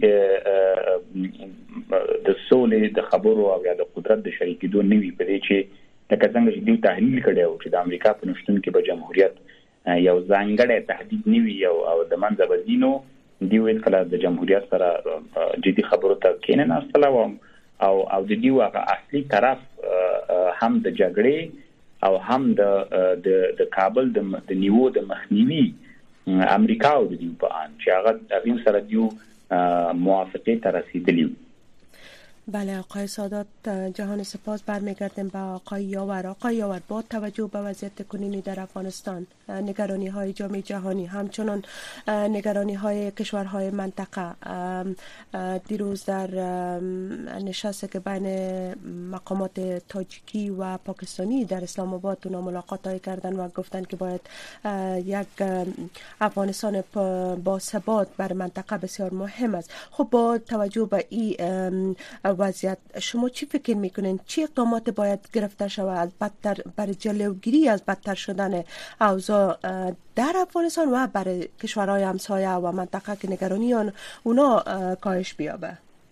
Speaker 9: د سولې د خبرو او یا د قدرت د شریکېدو نوي په دې چې لکه څنګه چې دوی تحلیل کړی و چې د امریکا په نشتون کې به جمهوریت یو ځانګړی تهدید نوي او د منځه به ځي نو دوی ویل کله د جمهوریت سره جدي خبرو ته کېناستله و او او د دې واقع اصلي طرف هم د جګړې او هم د د د کابل د نیو د مخنیوي امریکا او د دې په ان چې هغه د سره دیو موافقه ته رسیدلی.
Speaker 6: بله آقای سادات، جهان سپاس. برمیگردیم به آقای یاور. آقای یاور، با توجه به وضعیت کنونی در افغانستان، نگرانی های جامعه جهانی، همچنان نگرانی های کشورهای منطقه، دیروز در نشستی که بین مقامات تاجیکی و پاکستانی در اسلام آباد اونا ملاقات های کردن و گفتن که باید یک افغانستان با ثبات بر منطقه بسیار مهم است. خب با توجه به این وضعیت شما چی فکر میکنین؟ چی اقدامات باید گرفته شود بدتر برای جلوگیری از بدتر شدن اوضاع در افغانستان و برای کشورهای همسایه و منطقه که نگرانی اونا کاهش بیابه؟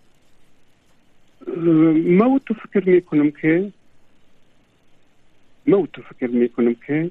Speaker 8: ما تو فکر میکنم که ما تو فکر میکنم که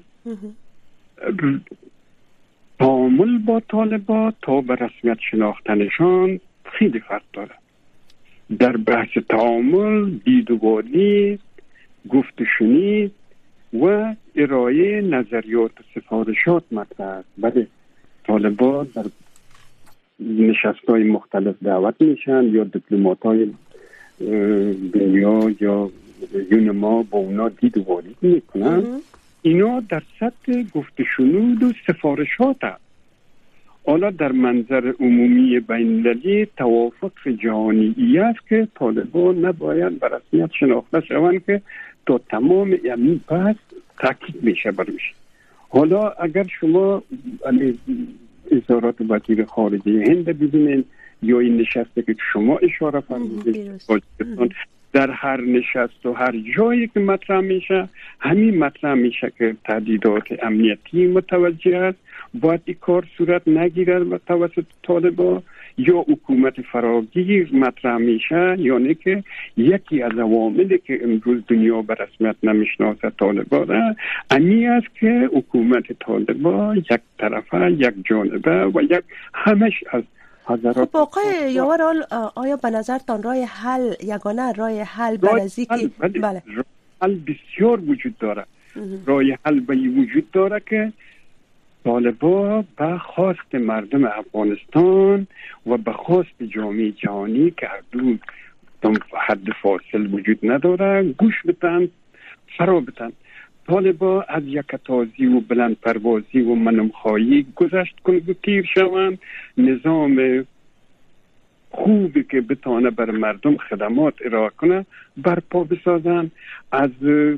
Speaker 8: تعامل با طالبان تا به رسمیت شناختنشان خیلی فرق داره. در بحث تعامل، دیدگانی، گفتشنی و ارائه نظریات و سفارشات مطرح است. بله طالبان در نشست‌های مختلف دعوت میشن یا دیپلمات‌های دنیا یا یونما با اونا دیدگانی میکنن. اینا در سطح گفتشنود و سفارشات هست. حالا در منظر عمومی بین‌المللی توافق جهانی ای است که طالبان نباید به رسمیت شناخته شوند که تا تمام این بحث تاکید میشه برش. حالا اگر شما اظهارات وزیر خارجه هند ببینید یا این نشسته که شما اشاره فرمودید در هر نشست و هر جایی که مطرح میشه همین مطرح میشه که تهدیدات امنیتی متوجه است، باید این کار صورت نگیرد توسط طالبان یا حکومت فراگیر مطرح میشه، یعنی که یکی از عواملی که امروز دنیا به رسمیت نمیشناسه طالبان امی است که حکومت طالبان یک طرفه، یک جانبه و یک همش از
Speaker 6: خب آقای یاور، آیا به نظرتان راه حل یگانه راه حل برازی که
Speaker 8: بله, بله. راه حل بسیار وجود داره. راه حل به وجود داره که طالبان به خواست مردم افغانستان و به خواست جامعه جهانی که هر دو حد فاصل وجود نداره گوش بدن، فرا بدن. طالبان از یک تازی و بلند پروازی و منمخایی گذشت کن تیر شوند، نظام خوبی که بتانه بر مردم خدمات ارائه کنه برپا بسازن، از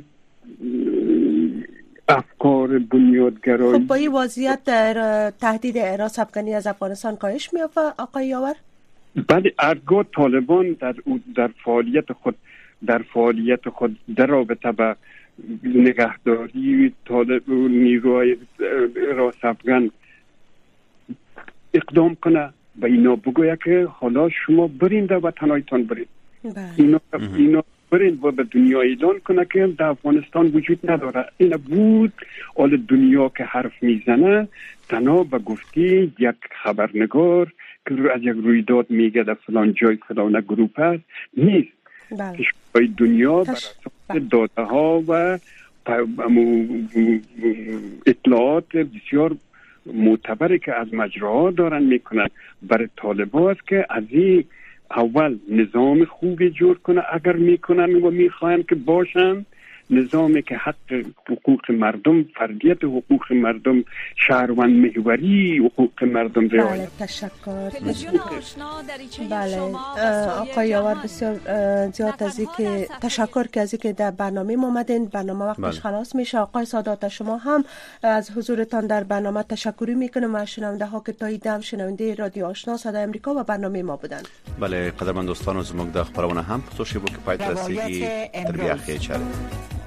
Speaker 8: افکار بنیادگرایی.
Speaker 6: خب با این وضعیت تهدید احراز افغانی از افغانستان کاهش می‌یافته آقای یاور؟
Speaker 8: بله، ارگاه طالبان در در فعالیت خود در فعالیت خود در رابطه با نگهداری طالب و نیروهای احراز افغان اقدام کنه و اینا بگویه که حالا شما برین در وطنایتان برین. اینا اینا برین و به دنیا اعلان کنه که در افغانستان وجود نداره. این بود حال دنیا که حرف میزنه تنها به گفتی یک خبرنگار که از یک رویداد میگه در فلان جای فلان گروپ هست نیست. بله. دنیا بر اساس داده ها و اطلاعات بسیار معتبری که از مجراها دارن میکنن برای طالبان است که از این اول نظام خوبی جور کنه اگر میکنن و میخواین که باشن، نظامی که حق حقوق مردم، فردیت حقوق مردم، شهروند محوری حقوق مردم
Speaker 6: بله
Speaker 8: رعایت.
Speaker 6: تشکر.
Speaker 14: تلویزیون آشنا دریچه
Speaker 6: بله
Speaker 14: شما
Speaker 6: آقای یاور بسیار زیاد از اینکه تشکر که از اینکه در برنامه ما آمدین. برنامه وقتش
Speaker 5: بله.
Speaker 6: خلاص میشه. آقای سادات شما هم از حضورتان در برنامه تشکری میکنم و شنونده ها که تا ایدم شنونده رادیو آشنا صدای امریکا و برنامه ما بودن.
Speaker 5: بله قدرمن دوستانو زموږ د خبرونه هم په څو شیبو کې پای ته رسیدي. تر بیا خیر چاره.